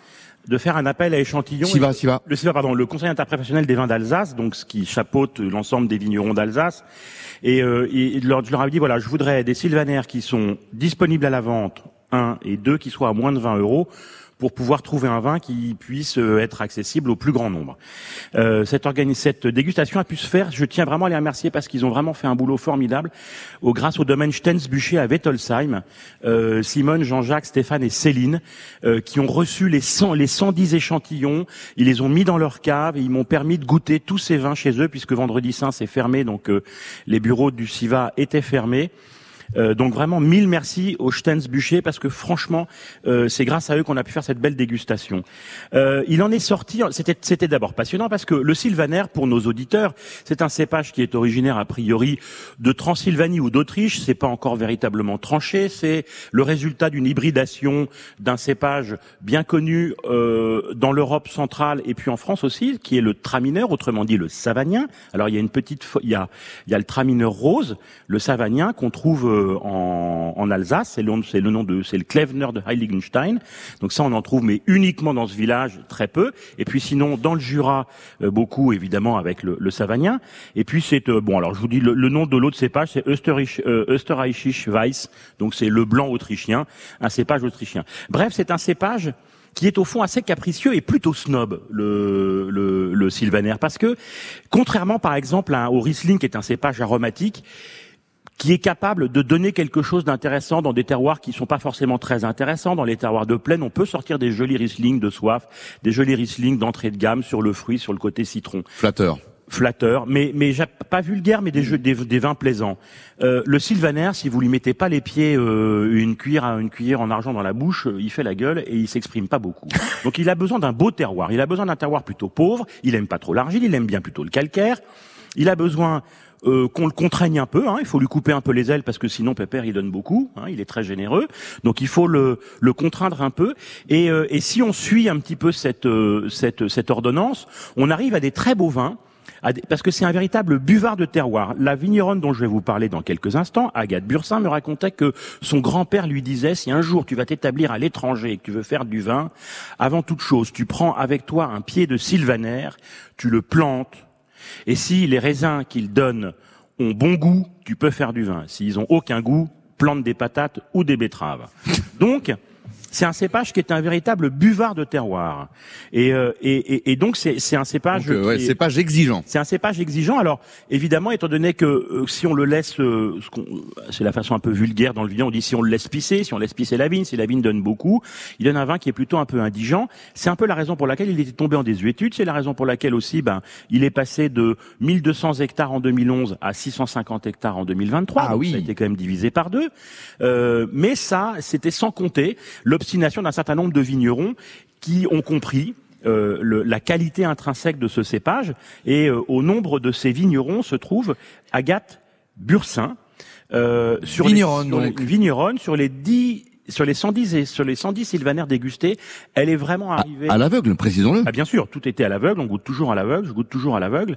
de faire un appel à échantillons. Siva, Siva. Le Siva, pardon, le Conseil interprofessionnel des vins d'Alsace, donc ce qui chapeaute l'ensemble des vignerons d'Alsace. Et, euh, et je leur, je leur avais dit, voilà, je voudrais des sylvaner qui sont disponibles à la vente, un, et deux, qui soient à moins de vingt euros, pour pouvoir trouver un vin qui puisse être accessible au plus grand nombre. Euh, cette, organi- cette dégustation a pu se faire, je tiens vraiment à les remercier parce qu'ils ont vraiment fait un boulot formidable, au, grâce au domaine Stensbücher à Wettolsheim, euh, Simone, Jean-Jacques, Stéphane et Céline, euh, qui ont reçu les, cent, les cent dix échantillons, ils les ont mis dans leur cave et ils m'ont permis de goûter tous ces vins chez eux, puisque Vendredi Saint c'est fermé, donc euh, les bureaux du Siva étaient fermés. Euh, donc vraiment mille merci au Stensbücher parce que franchement euh, c'est grâce à eux qu'on a pu faire cette belle dégustation. Euh, il en est sorti, c'était c'était d'abord passionnant parce que le sylvaner, pour nos auditeurs, c'est un cépage qui est originaire a priori de Transylvanie ou d'Autriche, c'est pas encore véritablement tranché, c'est le résultat d'une hybridation d'un cépage bien connu euh, dans l'Europe centrale et puis en France aussi, qui est le Traminer, autrement dit le Savagnin. Alors il y a une petite il y a il y a le Traminer rose, le Savagnin qu'on trouve euh, En, en Alsace, c'est le, c'est le nom de, c'est le Klevner de Heiligenstein. Donc ça, on en trouve, mais uniquement dans ce village, très peu. Et puis sinon, dans le Jura, euh, beaucoup, évidemment, avec le, le Savagnin. Et puis c'est, euh, bon, alors je vous dis, le, le nom de l'autre cépage, c'est Österreich, euh, Österreichische Weiss. Donc c'est le blanc autrichien, un cépage autrichien. Bref, c'est un cépage qui est au fond assez capricieux et plutôt snob, le, le, le sylvaner. Parce que, contrairement, par exemple, à, au Riesling, qui est un cépage aromatique, qui est capable de donner quelque chose d'intéressant dans des terroirs qui sont pas forcément très intéressants. Dans les terroirs de plaine, on peut sortir des jolis Riesling de soif, des jolis Riesling d'entrée de gamme sur le fruit, sur le côté citron. Flatteur. Flatteur, mais mais pas vulgaire, mais des jeux, des, des vins plaisants. Euh, le sylvaner, si vous lui mettez pas les pieds, euh, une cuillère à une cuillère en argent dans la bouche, il fait la gueule et il s'exprime pas beaucoup. Donc il a besoin d'un beau terroir. Il a besoin d'un terroir plutôt pauvre. Il aime pas trop l'argile, il aime bien plutôt le calcaire. Il a besoin Euh, qu'on le contraigne un peu, hein, il faut lui couper un peu les ailes parce que sinon Pépère il donne beaucoup, hein, il est très généreux, donc il faut le, le contraindre un peu. Et, euh, et si on suit un petit peu cette, euh, cette, cette ordonnance, on arrive à des très beaux vins, à des, parce que c'est un véritable buvard de terroir. La vigneronne dont je vais vous parler dans quelques instants, Agathe Bursin, me racontait que son grand-père lui disait, si un jour tu vas t'établir à l'étranger et que tu veux faire du vin, avant toute chose, tu prends avec toi un pied de sylvaner, tu le plantes. Et si les raisins qu'ils donnent ont bon goût, tu peux faire du vin. S'ils ont aucun goût, plante des patates ou des betteraves. Donc, c'est un cépage qui est un véritable buvard de terroir. Et, euh, et, et, et donc, c'est, c'est un cépage... Donc, euh, ouais, qui est, cépage exigeant. C'est un cépage exigeant. Alors, évidemment, étant donné que euh, si on le laisse... Euh, ce qu'on, c'est la façon un peu vulgaire dans le vin, on dit si on le laisse pisser, si on laisse pisser la vigne, si la vigne donne beaucoup, il donne un vin qui est plutôt un peu indigent. C'est un peu la raison pour laquelle il était tombé en désuétude. C'est la raison pour laquelle aussi, ben, il est passé de mille deux cents hectares en deux mille onze à six cent cinquante hectares en deux mille vingt-trois. Ah donc oui. Ça a été quand même divisé par deux. Euh, mais ça, c'était sans compter l'obstination d'un certain nombre de vignerons qui ont compris euh, le, la qualité intrinsèque de ce cépage. Et euh, au nombre de ces vignerons se trouve Agathe Bursin, euh, sur vigneronne, les, sur donc. les, vigneronne sur les dix sur les cent dix et sur les cent dix sylvaner dégustés, elle est vraiment arrivée à, à l'aveugle, précisons-le. Ah bien sûr, tout était à l'aveugle, on goûte toujours à l'aveugle, je goûte toujours à l'aveugle.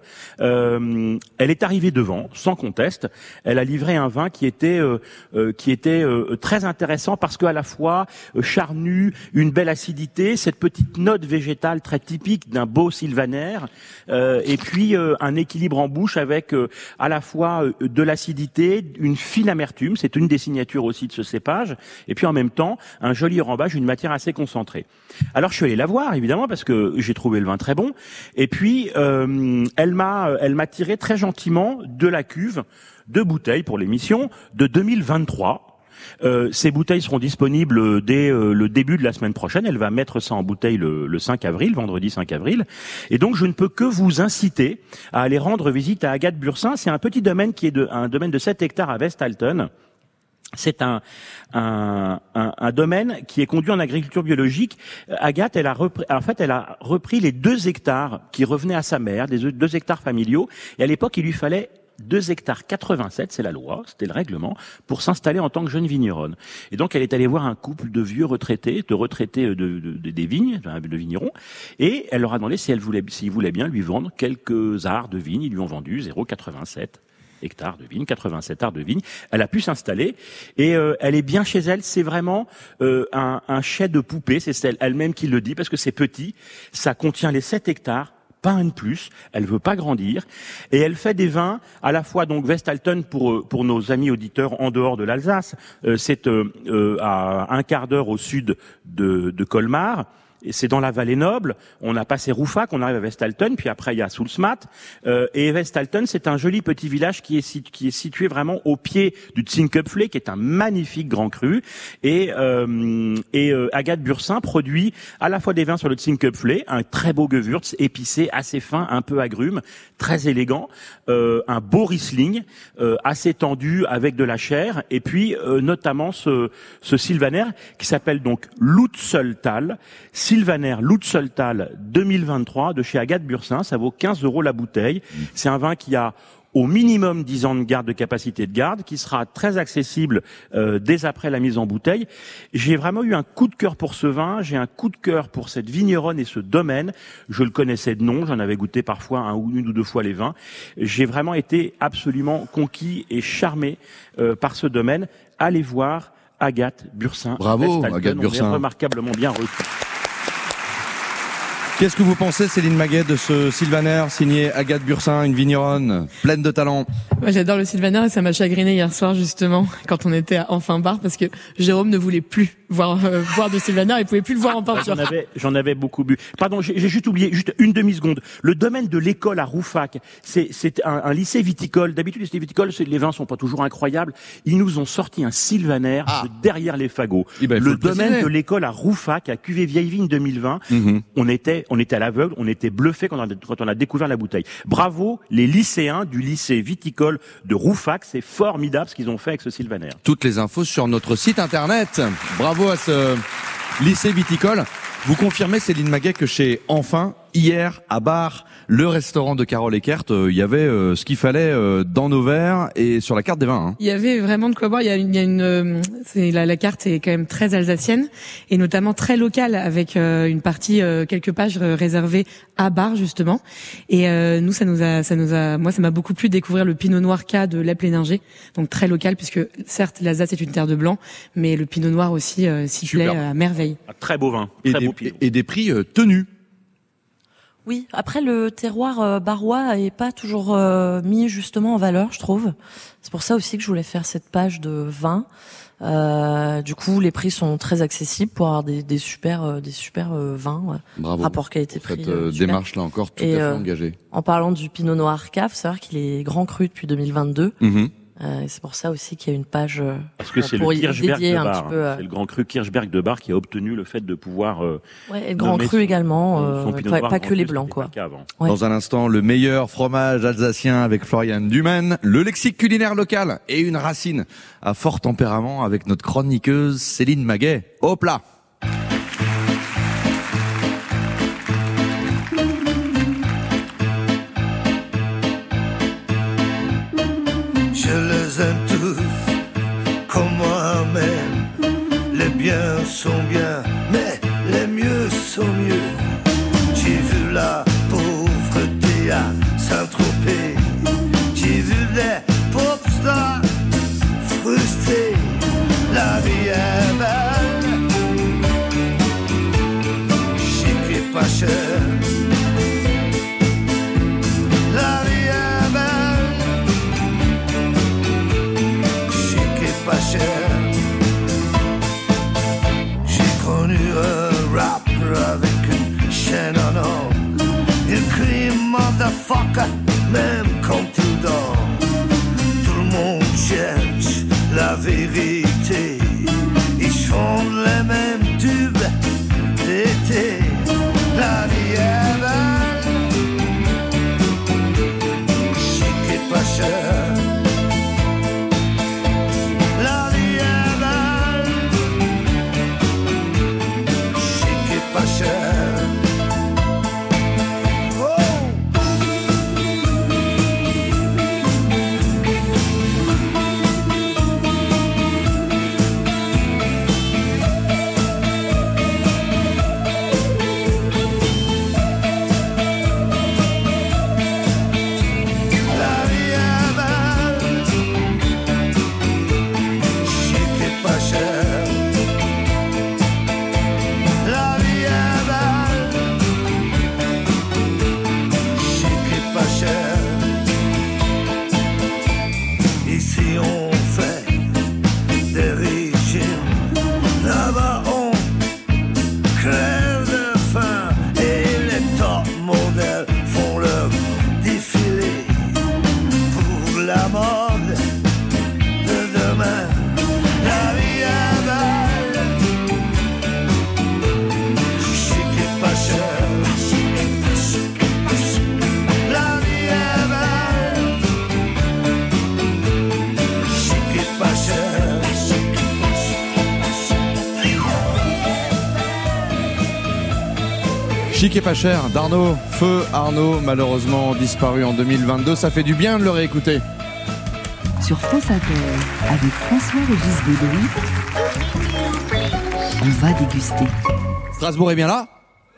Euh, elle est arrivée devant, sans conteste. Elle a livré un vin qui était euh, euh, qui était euh, très intéressant parce qu'à la fois euh, charnu, une belle acidité, cette petite note végétale très typique d'un beau sylvaner, euh, et puis euh, un équilibre en bouche avec euh, à la fois euh, de l'acidité, une fine amertume, c'est une des signatures aussi de ce cépage, et puis en même temps, un joli rembâche, une matière assez concentrée. Alors je suis allé la voir, évidemment, parce que j'ai trouvé le vin très bon. Et puis, euh, elle m'a, elle m'a tiré très gentiment de la cuve deux bouteilles pour l'émission de deux mille vingt-trois. Euh, ces bouteilles seront disponibles dès euh, le début de la semaine prochaine. Elle va mettre ça en bouteille le, le cinq avril, vendredi cinq avril. Et donc, je ne peux que vous inciter à aller rendre visite à Agathe Bursin. C'est un petit domaine qui est de, un domaine de sept hectares à Westalten. C'est un, un, un, un domaine qui est conduit en agriculture biologique. Agathe, elle a repris, en fait, elle a repris les deux hectares qui revenaient à sa mère, des deux hectares familiaux. Et à l'époque, il lui fallait deux hectares quatre-vingt-sept, c'est la loi, c'était le règlement, pour s'installer en tant que jeune vigneronne. Et donc, elle est allée voir un couple de vieux retraités, de retraités de, de, de des vignes, de vignerons, et elle leur a demandé si elle voulait, s'ils voulaient bien lui vendre quelques arts de vignes. Ils lui ont vendu zéro virgule quatre-vingt-sept. hectares de vigne, quatre-vingt-sept arts de vigne. Elle a pu s'installer et euh, elle est bien chez elle. C'est vraiment euh, un, un chai de poupée. C'est elle, elle-même qui le dit parce que c'est petit. Ça contient les sept hectares. Pas un de plus, elle veut pas grandir, et elle fait des vins à la fois donc Westalten pour pour nos amis auditeurs en dehors de l'Alsace, euh, c'est euh, euh, à un quart d'heure au sud de, de Colmar. Et c'est dans la vallée noble. On a passé Roufac, on arrive à Westalten, puis après il y a Soulsmat. Euh, et Westalten, c'est un joli petit village qui est, qui est situé vraiment au pied du Zinköpfle, qui est un magnifique grand cru. Et, euh, et euh, Agathe Bursin produit à la fois des vins sur le Zinköpfle, un très beau Gewürz épicé, assez fin, un peu agrume, très élégant, euh, un beau Riesling, euh, assez tendu avec de la chair, et puis euh, notamment ce, ce Sylvaner qui s'appelle donc Lutzeltal. Sylvaner Lutzeltal deux mille vingt-trois de chez Agathe Bursin, ça vaut quinze euros la bouteille. C'est un vin qui a au minimum dix ans de garde, de capacité de garde, qui sera très accessible euh, dès après la mise en bouteille. J'ai vraiment eu un coup de cœur pour ce vin, j'ai un coup de cœur pour cette vigneronne et ce domaine. Je le connaissais de nom, j'en avais goûté parfois un ou une ou deux fois les vins. J'ai vraiment été absolument conquis et charmé euh, par ce domaine. Allez voir Agathe Bursin. Bravo, Agathe Bursin. On est remarquablement bien reçu. Qu'est-ce que vous pensez, Céline Maguet, de ce Sylvaner signé Agathe Bursin, une vigneronne pleine de talent? Moi, j'adore le Sylvaner et ça m'a chagriné hier soir, justement, quand on était à Enfin Bar, parce que Jérôme ne voulait plus voir, euh, boire de Sylvaner, il pouvait plus le voir en peinture. J'en avais, j'en avais beaucoup bu. Pardon, j'ai, j'ai juste oublié, juste une demi-seconde. Le domaine de l'école à Roufac, c'est, c'est un, un lycée viticole. D'habitude, les lycées viticoles, c'est, les vins sont pas toujours incroyables. Ils nous ont sorti un Sylvaner ah. de derrière les fagots. Eh ben, le, le domaine préciser. de l'école à Roufac, à Cuvée Vieille Vigne deux mille vingt, mm-hmm. on était, on était à l'aveugle, on était bluffé quand on a, quand on a découvert la bouteille. Bravo, les lycéens du lycée viticole de Roufac, c'est formidable ce qu'ils ont fait avec ce Sylvaner. Toutes les infos sur notre site internet. Bravo à ce lycée viticole. Vous confirmez, Céline Maguet, que chez Enfin, hier, à Bar, le restaurant de Carole Eckert, euh, il y avait euh, ce qu'il fallait euh, dans nos verres et sur la carte des vins. Hein. Il y avait vraiment de quoi boire. Il y a une, il y a une euh, c'est, la, la carte est quand même très alsacienne et notamment très locale, avec euh, une partie, euh, quelques pages réservées à Bar justement. Et euh, nous, ça nous a, ça nous a, moi, ça m'a beaucoup plu de découvrir le Pinot Noir K de La Pléninger, donc très local, puisque certes l'Alsace est une terre de blanc, mais le Pinot Noir aussi euh, s'y plaît à merveille. Un très beau vin, et très des, beau Pinot. Et des prix euh, tenus. Oui, après le terroir euh, barois est pas toujours euh, mis justement en valeur, je trouve. C'est pour ça aussi que je voulais faire cette page de vin. Euh, du coup, les prix sont très accessibles pour avoir des, des super, euh, des super euh, vins. Ouais. Bravo. Rapport qualité-prix. Cette euh, démarche là encore tout Et, à fait euh, engagée. En parlant du Pinot Noir Cave, faut savoir qu'il est grand cru depuis deux mille vingt-deux. Mm-hmm. Euh, et c'est pour ça aussi qu'il y a une page euh, parce que c'est pour le Kirchberg de un Bar, petit peu, euh... c'est le grand cru Kirchberg de Bar qui a obtenu le fait de pouvoir euh, ouais, et le grand cru son, également euh, pas, pas que les blancs quoi. Ouais. Dans un instant, le meilleur fromage alsacien avec Florian Duman, le lexique culinaire local et une racine à fort tempérament avec notre chroniqueuse Céline Maguet. Hop là. Je les aime tous comme moi-même. Les biens sont bien, mais les mieux sont mieux. J'ai vu la pauvreté à Saint-Tropez. J'ai vu des pop stars frustrés. La vie est belle, chic et pas cher. La vie est belle, pas cher. J'ai connu un rappeur avec une chaîne en or. Il crie motherfucker même quand tu dors. Tout le monde cherche la vérité. Ils chantent les mêmes tubes d'été. La vie est belle, chic et pas cher. Pas cher. Oh. Chic et pas cher d'Arnaud. Feu Arnaud, malheureusement disparu en deux mille vingt-deux. Ça fait du bien de le réécouter. Sur France Inter, avec François-Régis Baudry, on va déguster. Strasbourg est bien là?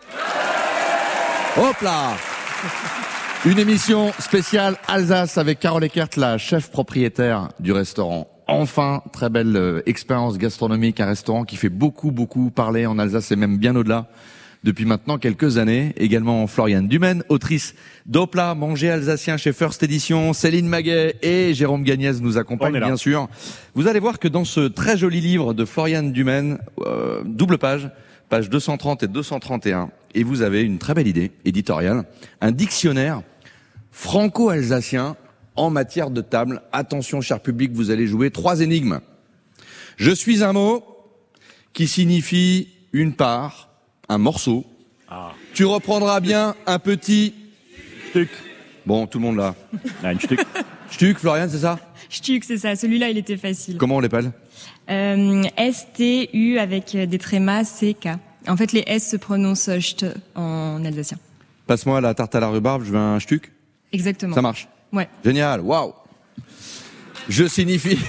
Hop là! Une émission spéciale Alsace avec Carole Eckert, la chef propriétaire du restaurant. Enfin, très belle euh, expérience gastronomique, un restaurant qui fait beaucoup, beaucoup parler en Alsace et même bien au-delà depuis maintenant quelques années. Également Floriane Dumaine, autrice d'Opla, manger alsacien chez First Edition. Céline Maguet et Jérôme Gagnès nous accompagnent, bien sûr. Vous allez voir que dans ce très joli livre de Floriane Dumaine, euh, double page, page deux cent trente et deux cent trente et un, et vous avez une très belle idée éditoriale, un dictionnaire franco-alsacien en matière de table. Attention, cher public, vous allez jouer trois énigmes. Je suis un mot qui signifie une part, un morceau. Ah. Tu reprendras bien un petit Stuck. Bon, tout le monde là. Ah, une stuck. Stuck, Floriane, c'est ça? Stuck, c'est ça. Celui-là, il était facile. Comment on l'appelle? euh, S T U avec des trémas C K. En fait, les S se prononcent cht en alsacien. Passe-moi la tarte à la rhubarbe, je veux un stuck. Exactement. Ça marche. Ouais. Génial, waouh. Je signifie.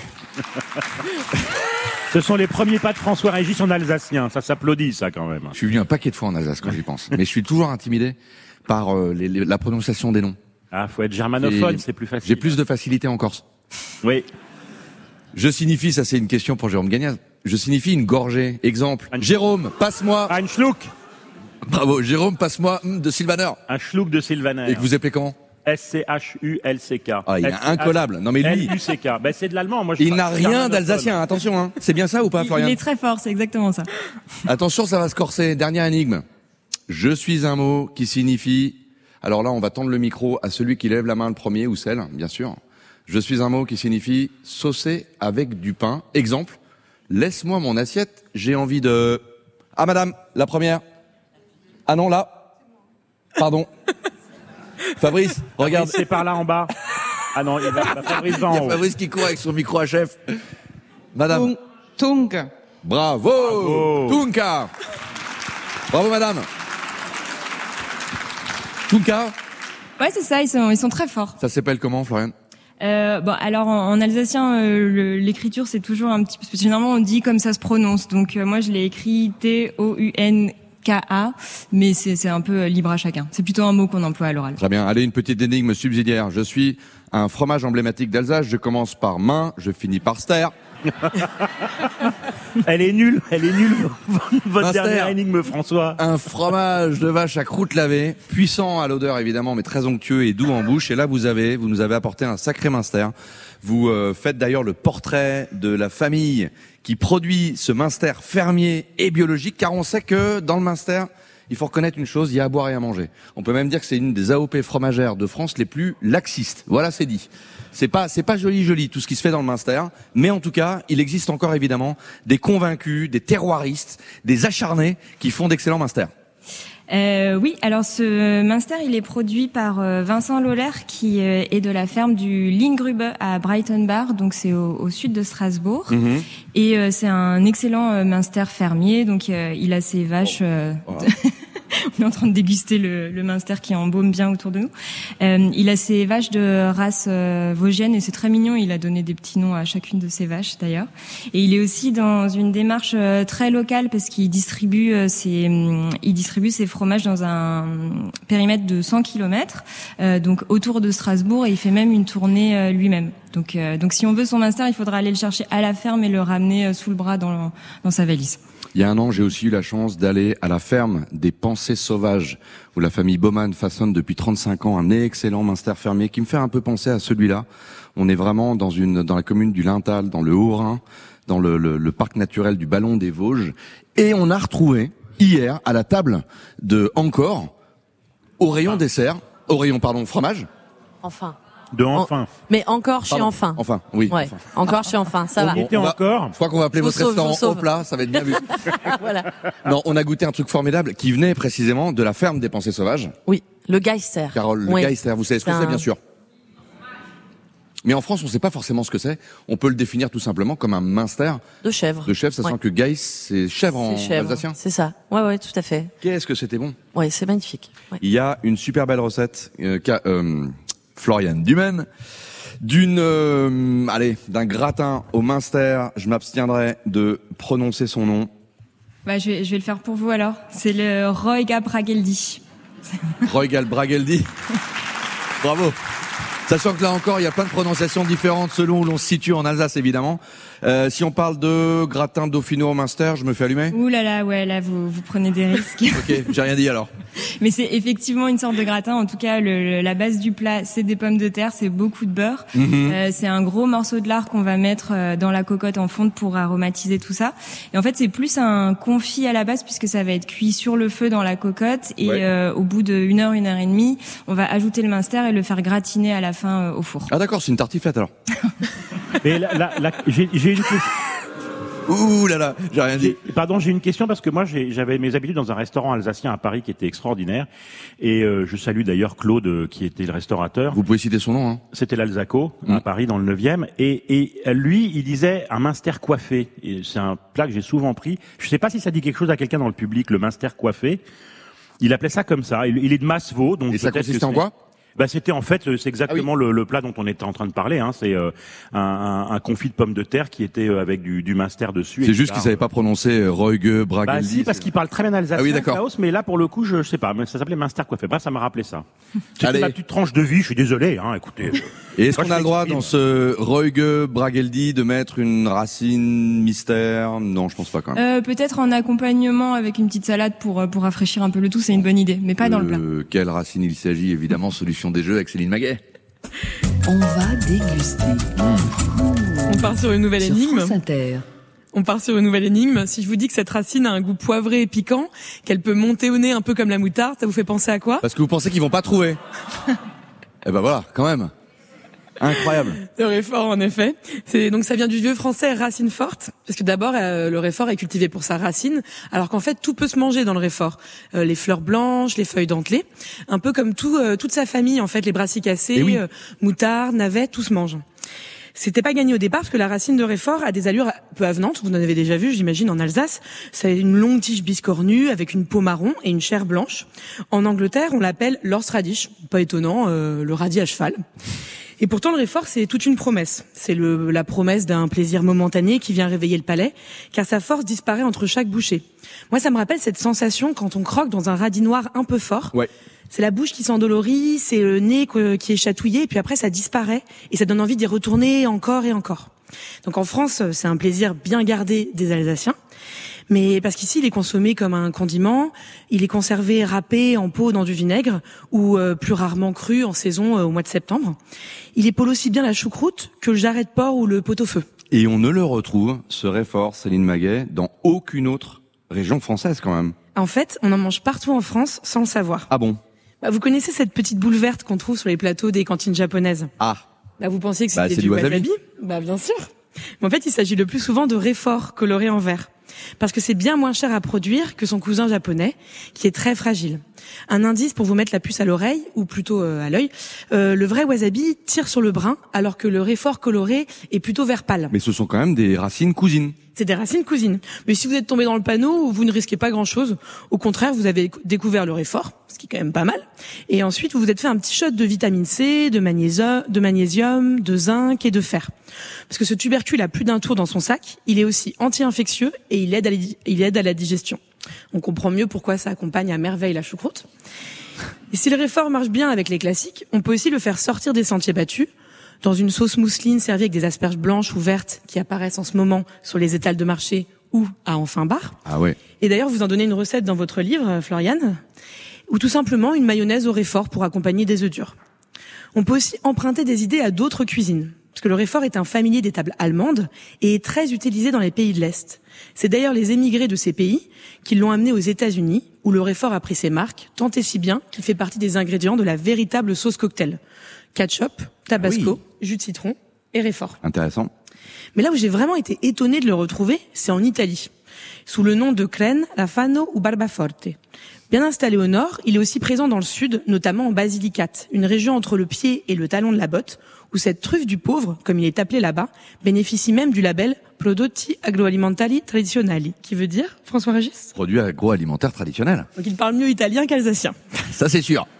Ce sont les premiers pas de François Régis en alsacien. Ça s'applaudit, ça, quand même. Je suis venu un paquet de fois en Alsace quand j'y pense. Mais je suis toujours intimidé par euh, les, les, la prononciation des noms. Ah, faut être germanophone, c'est plus facile. J'ai plus de facilité en Corse. Oui. Je signifie, ça c'est une question pour Jérôme Gagnaz. Je signifie une gorgée. Exemple. Un Jérôme, passe-moi. Un schluck. Bravo. Jérôme, passe-moi mm, de Sylvaner. Un schluck de Sylvaner. Et que vous appelez comment? S C H U L C K. Ah, il est incollable. Non mais lui. L U C K. Ben, c'est de l'allemand. Moi, je il n'a rien d'alsacien. Attention, hein. C'est bien ça ou pas, Florian? Il est très fort, c'est exactement ça. Attention, ça va se corser. Dernière énigme. Je suis un mot qui signifie. Alors là, on va tendre le micro à celui qui lève la main le premier ou celle, bien sûr. Je suis un mot qui signifie saucer avec du pain. Exemple. Laisse-moi mon assiette. J'ai envie de. Ah, madame, la première. Ah non, là. Pardon. Fabrice, regarde. C'est par là en bas. Ah non, il va, Fabrice va en haut. Il y a Fabrice qui court avec son micro à chef. Madame. Tung. Bravo. Bravo. Tunka. Bravo, madame. Tunka. Ouais, c'est ça, ils sont, ils sont très forts. Ça s'appelle comment, Florian? Euh, bon, alors en, en alsacien, euh, le, l'écriture c'est toujours un petit peu. Généralement, on dit comme ça se prononce. Donc euh, moi, je l'ai écrit T O U N K A, mais c'est, c'est un peu libre à chacun. C'est plutôt un mot qu'on emploie à l'oral. Très bien. Allez, une petite énigme subsidiaire. Je suis un fromage emblématique d'Alsace. Je commence par main, je finis par ster. Elle est nulle, elle est nulle. Votre dernière énigme, François. Un fromage de vache à croûte lavée, puissant à l'odeur évidemment, mais très onctueux et doux en bouche. Et là, vous avez, vous nous avez apporté un sacré minster. Vous euh, faites d'ailleurs le portrait de la famille qui produit ce minster fermier et biologique, car on sait que dans le minster, il faut reconnaître une chose, il y a à boire et à manger. On peut même dire que c'est une des A O P fromagères de France les plus laxistes. Voilà, c'est dit. C'est pas, c'est pas joli joli tout ce qui se fait dans le Minster, mais en tout cas, il existe encore évidemment des convaincus, des terroiristes, des acharnés qui font d'excellents Minster. Euh, oui, alors ce Minster, il est produit par euh, Vincent Loller, qui euh, est de la ferme du Lindgrube à Breitenbach, donc c'est au, au sud de Strasbourg. Mmh. Et euh, c'est un excellent euh, Minster fermier, donc euh, il a ses vaches. Euh, oh. On est en train de déguster le, le Minster qui embaume bien autour de nous. Euh, il a ses vaches de race euh, vosgienne et c'est très mignon. Il a donné des petits noms à chacune de ses vaches d'ailleurs. Et il est aussi dans une démarche euh, très locale parce qu'il distribue euh, ses, euh, il distribue ses fromages dans un périmètre de cent kilomètres, euh, donc autour de Strasbourg, et il fait même une tournée euh, lui-même. Donc, euh, donc si on veut son Minster, il faudra aller le chercher à la ferme et le ramener euh, sous le bras dans, dans sa valise. Il y a un an, j'ai aussi eu la chance d'aller à la ferme des Pensées Sauvages, où la famille Baumann façonne depuis trente-cinq ans un excellent Minster fermier qui me fait un peu penser à celui-là. On est vraiment dans une, dans la commune du Lintal, dans le Haut-Rhin, dans le, le, le parc naturel du Ballon des Vosges. Et on a retrouvé, hier, à la table de Encore, au rayon dessert, au rayon, pardon, fromage. Enfin. De Enfin. En, mais encore chez Pardon, Enfin. Enfin, oui. Ouais. Enfin. Encore chez Enfin, ça va. On était encore. Je crois qu'on va appeler je votre sauve, restaurant au plat, ça va être bien vu. Voilà. Non, on a goûté un truc formidable qui venait précisément de la ferme des Pensées Sauvages. Oui, le Geister. Carole, le oui. Geister, vous savez ce que c'est, un... bien sûr. Mais en France, on ne sait pas forcément ce que c'est. On peut le définir tout simplement comme un minster. De chèvre. De chèvre, sachant ouais. que Geiss, c'est chèvre en chèvre. alsacien. C'est ça. Ouais, ouais, tout à fait. Qu'est-ce que c'était bon. Ouais, c'est magnifique. Ouais. Il y a une super belle recette euh, qu'a euh, Floriane Dumaine. D'une, euh, allez, d'un gratin au minster. Je m'abstiendrai de prononcer son nom. Bah, je vais, je vais le faire pour vous alors. C'est le Roiga Brageldi. Roigal Brageldi. Bravo. Sachant que là encore, il y a plein de prononciations différentes selon où l'on se situe en Alsace, évidemment. Euh, si on parle de gratin dauphinois au minster, je me fais allumer. Ouh là là, ouais, là vous vous prenez des risques. Ok, j'ai rien dit alors. Mais c'est effectivement une sorte de gratin. En tout cas, le, le, la base du plat, c'est des pommes de terre, c'est beaucoup de beurre. Mm-hmm. Euh, c'est un gros morceau de lard qu'on va mettre euh, dans la cocotte en fonte pour aromatiser tout ça. Et en fait, c'est plus un confit à la base puisque ça va être cuit sur le feu dans la cocotte. Et ouais. euh, au bout d'une heure, une heure et demie, on va ajouter le minster et le faire gratiner à la fin euh, au four. Ah d'accord, c'est une tartiflette alors. Mais là, là, là, j'ai, j'ai une question. Ouh là là, j'ai rien dit. J'ai, pardon, j'ai une question parce que moi j'ai, j'avais mes habitudes dans un restaurant alsacien à Paris qui était extraordinaire et euh, je salue d'ailleurs Claude euh, qui était le restaurateur. Vous pouvez citer son nom hein. C'était l'Alzaco mmh. à Paris dans le neuvième et et lui il disait un minster coiffé et c'est un plat que j'ai souvent pris. Je sais pas si ça dit quelque chose à quelqu'un dans le public le minster coiffé. Il appelait ça comme ça. Il, il est de Masseveau donc et ça consistait en quoi? Bah c'était en fait c'est exactement ah oui. le, le plat dont on était en train de parler. Hein. C'est euh, un, un, un confit de pommes de terre qui était euh, avec du, du minster dessus. C'est juste qu'il savait pas prononcer euh, Roige, Brageldi. Bah si parce qu'il parle très bien alsacien. Ah oui d'accord. Klaus, mais là pour le coup je, je sais pas. Mais ça s'appelait minster coiffé. Bref ça m'a rappelé ça. C'était ma petite tranche de vie. Je suis désolé. Hein. Écoutez. Et est-ce qu'on a le droit dans ce Roige, Brageldi de mettre une racine mystère? Non je pense pas quand même. Euh, peut-être en accompagnement avec une petite salade pour pour rafraîchir un peu le tout. C'est une bonne idée, mais pas euh, dans le plat. Quelle racine il s'agit? Évidemment solution des jeux avec Céline Maguet. On va déguster. Mmh. On part sur une nouvelle sur énigme. France Inter. On part sur une nouvelle énigme. Si je vous dis que cette racine a un goût poivré et piquant, qu'elle peut monter au nez un peu comme la moutarde, ça vous fait penser à quoi? Parce que vous pensez qu'ils vont pas trouver. Eh ben voilà, quand même. Incroyable. Le réfort, en effet. C'est donc ça vient du vieux français racine forte, parce que d'abord euh, le réfort est cultivé pour sa racine, alors qu'en fait tout peut se manger dans le réfort. Euh, les fleurs blanches, les feuilles dentelées, un peu comme tout euh, toute sa famille en fait, les brassicacées, oui. euh, moutarde, navets, tout se mange. C'était pas gagné au départ parce que la racine de réfort a des allures peu avenantes. Vous en avez déjà vu, j'imagine, en Alsace. C'est une longue tige biscornue avec une peau marron et une chair blanche. En Angleterre, on l'appelle l'horseradish. Pas étonnant, euh, le radis à cheval. Et pourtant, le réfort, c'est toute une promesse. C'est le, la promesse d'un plaisir momentané qui vient réveiller le palais, car sa force disparaît entre chaque bouchée. Moi, ça me rappelle cette sensation quand on croque dans un radis noir un peu fort. Ouais. C'est la bouche qui s'endolorit, c'est le nez qui est chatouillé, et puis après, ça disparaît, et ça donne envie d'y retourner encore et encore. Donc en France, c'est un plaisir bien gardé des Alsaciens. Mais parce qu'ici, il est consommé comme un condiment, il est conservé râpé en pot dans du vinaigre ou euh, plus rarement cru en saison euh, au mois de septembre. Il épaule aussi bien la choucroute que le jarret de porc ou le pot-au-feu. Et on ne le retrouve, ce réfort, Céline Maguet, dans aucune autre région française quand même. En fait, on en mange partout en France sans le savoir. Ah bon? Bah, vous connaissez cette petite boule verte qu'on trouve sur les plateaux des cantines japonaises? Ah. Bah, vous pensiez que c'était bah, du, du wasabi? wasabi? Bah bien sûr. Mais en fait, il s'agit le plus souvent de réfort coloré en vert. Parce que c'est bien moins cher à produire que son cousin japonais, qui est très fragile. Un indice pour vous mettre la puce à l'oreille, ou plutôt euh, à l'œil, euh, le vrai wasabi tire sur le brun, alors que le réfort coloré est plutôt vert pâle. Mais ce sont quand même des racines cousines. C'est des racines cousines. Mais si vous êtes tombé dans le panneau, vous ne risquez pas grand-chose. Au contraire, vous avez découvert le réfort, ce qui est quand même pas mal. Et ensuite, vous vous êtes fait un petit shot de vitamine C, de magnésium, de magnésium, de zinc et de fer. Parce que ce tubercule a plus d'un tour dans son sac. Il est aussi anti-infectieux et il aide à, il aide à la digestion. On comprend mieux pourquoi ça accompagne à merveille la choucroute. Et si le réfort marche bien avec les classiques, on peut aussi le faire sortir des sentiers battus, dans une sauce mousseline servie avec des asperges blanches ou vertes qui apparaissent en ce moment sur les étals de marché ou à Enfin Bar. Ah ouais. Et d'ailleurs, vous en donnez une recette dans votre livre, Floriane, ou tout simplement une mayonnaise au réfort pour accompagner des œufs durs. On peut aussi emprunter des idées à d'autres cuisines, parce que le réfort est un familier des tables allemandes et est très utilisé dans les pays de l'Est. C'est d'ailleurs les émigrés de ces pays qui l'ont amené aux États-Unis, où le réfort a pris ses marques, tant et si bien qu'il fait partie des ingrédients de la véritable sauce cocktail. Ketchup, tabasco, oui. Jus de citron et réfort. Intéressant. Mais là où j'ai vraiment été étonnée de le retrouver, c'est en Italie. sous le nom de Crène, Rafano ou Barbaforte. Bien installé au nord, il est aussi présent dans le sud, notamment en Basilicate, une région entre le pied et le talon de la botte, où cette truffe du pauvre, comme il est appelé là-bas, bénéficie même du label Prodotti Agroalimentari Tradizionali, qui veut dire, François-Régis ? Produits agroalimentaires traditionnels. Donc il parle mieux italien qu'alsacien. Ça c'est sûr.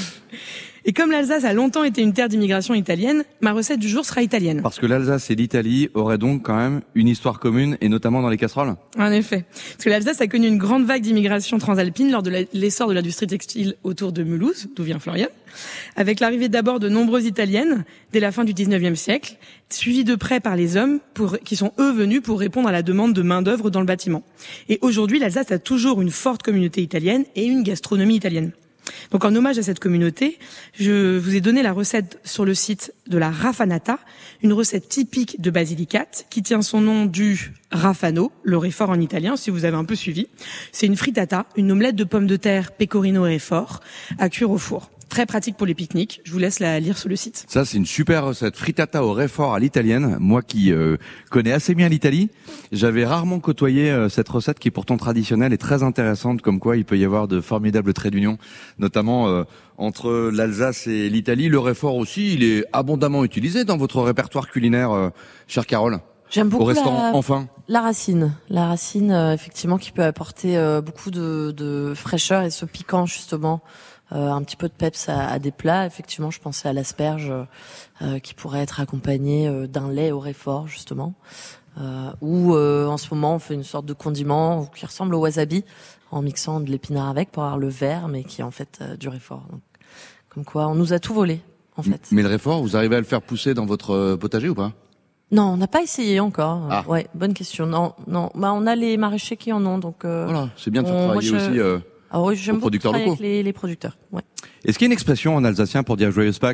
Et comme l'Alsace a longtemps été une terre d'immigration italienne, ma recette du jour sera italienne. Parce que l'Alsace et l'Italie auraient donc quand même une histoire commune, et notamment dans les casseroles. En effet. Parce que l'Alsace a connu une grande vague d'immigration transalpine lors de la, l'essor de l'industrie textile autour de Mulhouse, d'où vient Florian, avec l'arrivée d'abord de nombreuses Italiennes, dès la fin du dix-neuvième siècle, suivies de près par les hommes, pour, qui sont eux venus pour répondre à la demande de main-d'œuvre dans le bâtiment. Et aujourd'hui, l'Alsace a toujours une forte communauté italienne et une gastronomie italienne. Donc en hommage à cette communauté, je vous ai donné la recette sur le site de la Raffanata, une recette typique de Basilicate qui tient son nom du Rafano, le réfort en italien, si vous avez un peu suivi. C'est une frittata, une omelette de pommes de terre pecorino réfort à cuire au four. Très pratique pour les pique-niques. Je vous laisse la lire sur le site. Ça, c'est une super recette. Frittata au réfort à l'italienne. Moi qui euh, connais assez bien l'Italie, j'avais rarement côtoyé euh, cette recette qui est pourtant traditionnelle et très intéressante, comme quoi il peut y avoir de formidables traits d'union, notamment euh, entre l'Alsace et l'Italie. Le réfort aussi, il est abondamment utilisé dans votre répertoire culinaire, euh, chère Carole. J'aime beaucoup au restaurant, la, enfin. la racine. La racine, euh, effectivement, qui peut apporter euh, beaucoup de, de fraîcheur et ce piquant, justement. Euh, un petit peu de peps à, à des plats. Effectivement, je pensais à l'asperge euh, qui pourrait être accompagné euh, d'un lait au réfort, justement. Euh, ou euh, en ce moment, on fait une sorte de condiment qui ressemble au wasabi en mixant de l'épinard avec pour avoir le vert, mais qui est en fait euh, du réfort. Donc, comme quoi, on nous a tout volé, en fait. Mais le réfort, vous arrivez à le faire pousser dans votre potager ou pas ? Non, on n'a pas essayé encore. Ah. Ouais, bonne question. Non, non. Bah, on a les maraîchers qui en ont, donc. Euh, voilà, c'est bien de faire on, travailler moi, je... aussi. Euh... Ah oui, j'aime beaucoup producteurs travailler locaux. avec les, les producteurs. Ouais. Est-ce qu'il y a une expression en alsacien pour dire joyeuse Pâques ?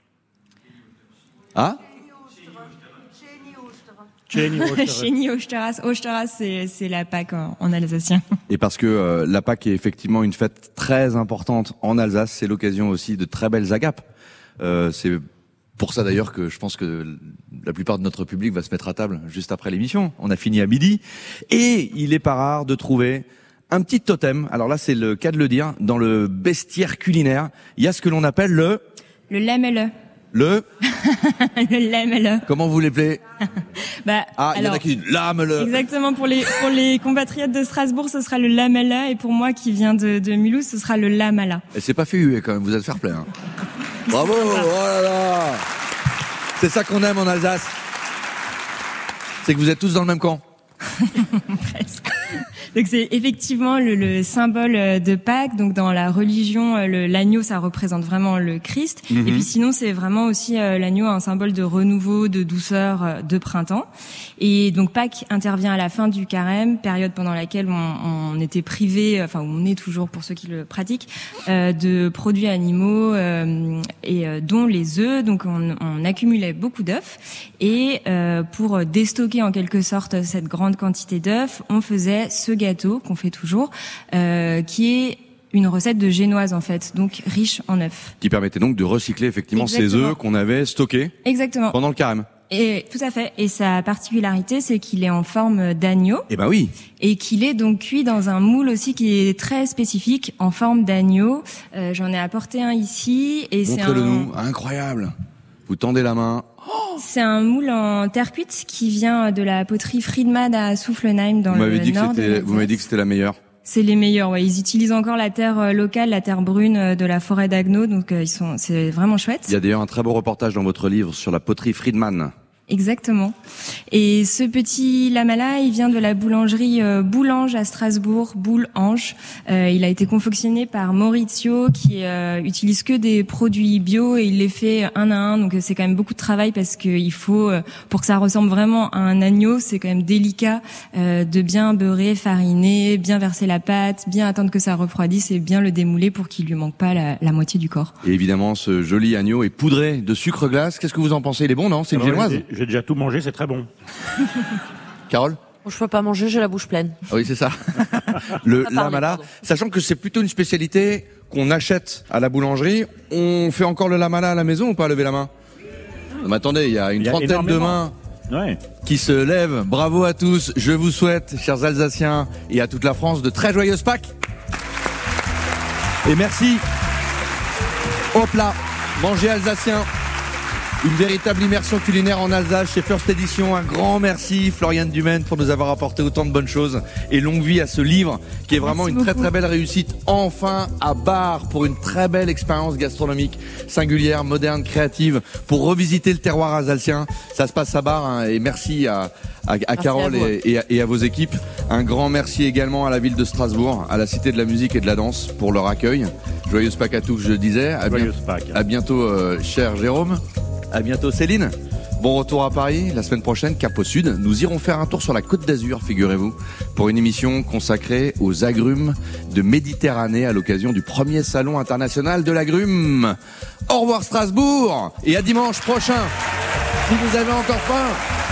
Ah ? Chéni Osteras. Osteras, c'est, c'est la Pâques en, en alsacien. Et parce que euh, la Pâques est effectivement une fête très importante en Alsace, c'est l'occasion aussi de très belles agapes. Euh, c'est pour ça d'ailleurs que je pense que la plupart de notre public va se mettre à table juste après l'émission. On a fini à midi. Et il est pas rare de trouver un petit totem, alors là c'est le cas de le dire, dans le bestiaire culinaire, il y a ce que l'on appelle le... Le lamelle. Le... le lamelle. Comment vous l'appelez? Bah, Ah, il y en alors, a qui disent lamelle. Exactement, pour les, pour les compatriotes de Strasbourg, ce sera le lamella, et pour moi qui viens de, de Mulhouse, ce sera le lamala. Et c'est pas fait huer quand même, vous êtes fair play. Hein. Bravo, oh là là. C'est ça qu'on aime en Alsace. C'est que vous êtes tous dans le même camp. Presque. Donc c'est effectivement le, le symbole de Pâques. Donc dans la religion, le, l'agneau, ça représente vraiment le Christ. Mm-hmm. Et puis sinon, c'est vraiment aussi euh, l'agneau, un symbole de renouveau, de douceur, euh, de printemps. Et donc Pâques intervient à la fin du carême, période pendant laquelle on, on était privé, enfin on est toujours pour ceux qui le pratiquent, euh, de produits animaux euh, et euh, dont les œufs. Donc on, on accumulait beaucoup d'œufs et euh, pour déstocker en quelque sorte cette grande quantité d'œufs, on faisait ce gâteau qu'on fait toujours, euh, qui est une recette de génoise en fait, donc riche en œufs. Qui permettait donc de recycler effectivement Exactement. ces œufs qu'on avait stockés Exactement. pendant le carême. Et tout à fait. Et sa particularité, c'est qu'il est en forme d'agneau. Eh ben oui. Et qu'il est donc cuit dans un moule aussi qui est très spécifique, en forme d'agneau. Euh, j'en ai apporté un ici. Et c'est Montrez-le un... nous, incroyable. Vous tendez la main. C'est un moule en terre cuite qui vient de la poterie Friedman à Soufflenheim dans Vous m'avez le dit que nord de c'était, l'Alsace. vous m'avez dit que c'était la meilleure. C'est les meilleurs, ouais. Ils utilisent encore la terre locale, la terre brune de la forêt d'Agneau, donc euh, ils sont, c'est vraiment chouette. Il y a d'ailleurs un très beau reportage dans votre livre sur la poterie Friedman. Exactement. Et ce petit lamala, il vient de la boulangerie euh, Boulange à Strasbourg, Boule-Ange. Euh, il a été confectionné par Maurizio, qui euh, utilise que des produits bio et il les fait un à un. Donc c'est quand même beaucoup de travail parce que il faut, euh, pour que ça ressemble vraiment à un agneau, c'est quand même délicat euh, de bien beurrer, fariner, bien verser la pâte, bien attendre que ça refroidisse et bien le démouler pour qu'il lui manque pas la, la moitié du corps. Et évidemment, ce joli agneau est poudré de sucre glace. Qu'est-ce que vous en pensez? Il est bon, non? C'est une Alors, génoise? j'ai, j'ai déjà tout mangé, c'est très bon. Carole? Bon, je peux pas manger, j'ai la bouche pleine. Ah oui, c'est ça. Le Pas parler, lamala, pardon. sachant que c'est plutôt une spécialité qu'on achète à la boulangerie. On fait encore le lamala à la maison ou pas? Levez la main. Non, mais attendez, il y a une Il y a trentaine de énormément. mains. Ouais. qui se lève. Bravo à tous. Je vous souhaite, chers Alsaciens, et à toute la France, de très joyeuses Pâques. Et merci. Hop là, manger alsacien. Une véritable immersion culinaire en Alsace chez First Edition. Un grand merci Floriane Dumaine pour nous avoir apporté autant de bonnes choses et longue vie à ce livre qui est vraiment merci une beaucoup. Très très belle réussite. Enfin à Bar pour une très belle expérience gastronomique singulière, moderne, créative pour revisiter le terroir alsacien. Ça se passe à Bar hein, et merci à à, à Carole à et, et, à, et à vos équipes. Un grand merci également à la ville de Strasbourg, à la Cité de la musique et de la danse pour leur accueil. Joyeuse Pâques à tous, je le disais. À, bien, à bientôt, euh, cher Jérôme. À bientôt Céline. Bon retour à Paris. La semaine prochaine, cap au sud. Nous irons faire un tour sur la Côte d'Azur, figurez-vous, pour une émission consacrée aux agrumes de Méditerranée à l'occasion du premier salon international de l'agrume. Au revoir Strasbourg et à dimanche prochain. Si vous avez encore faim.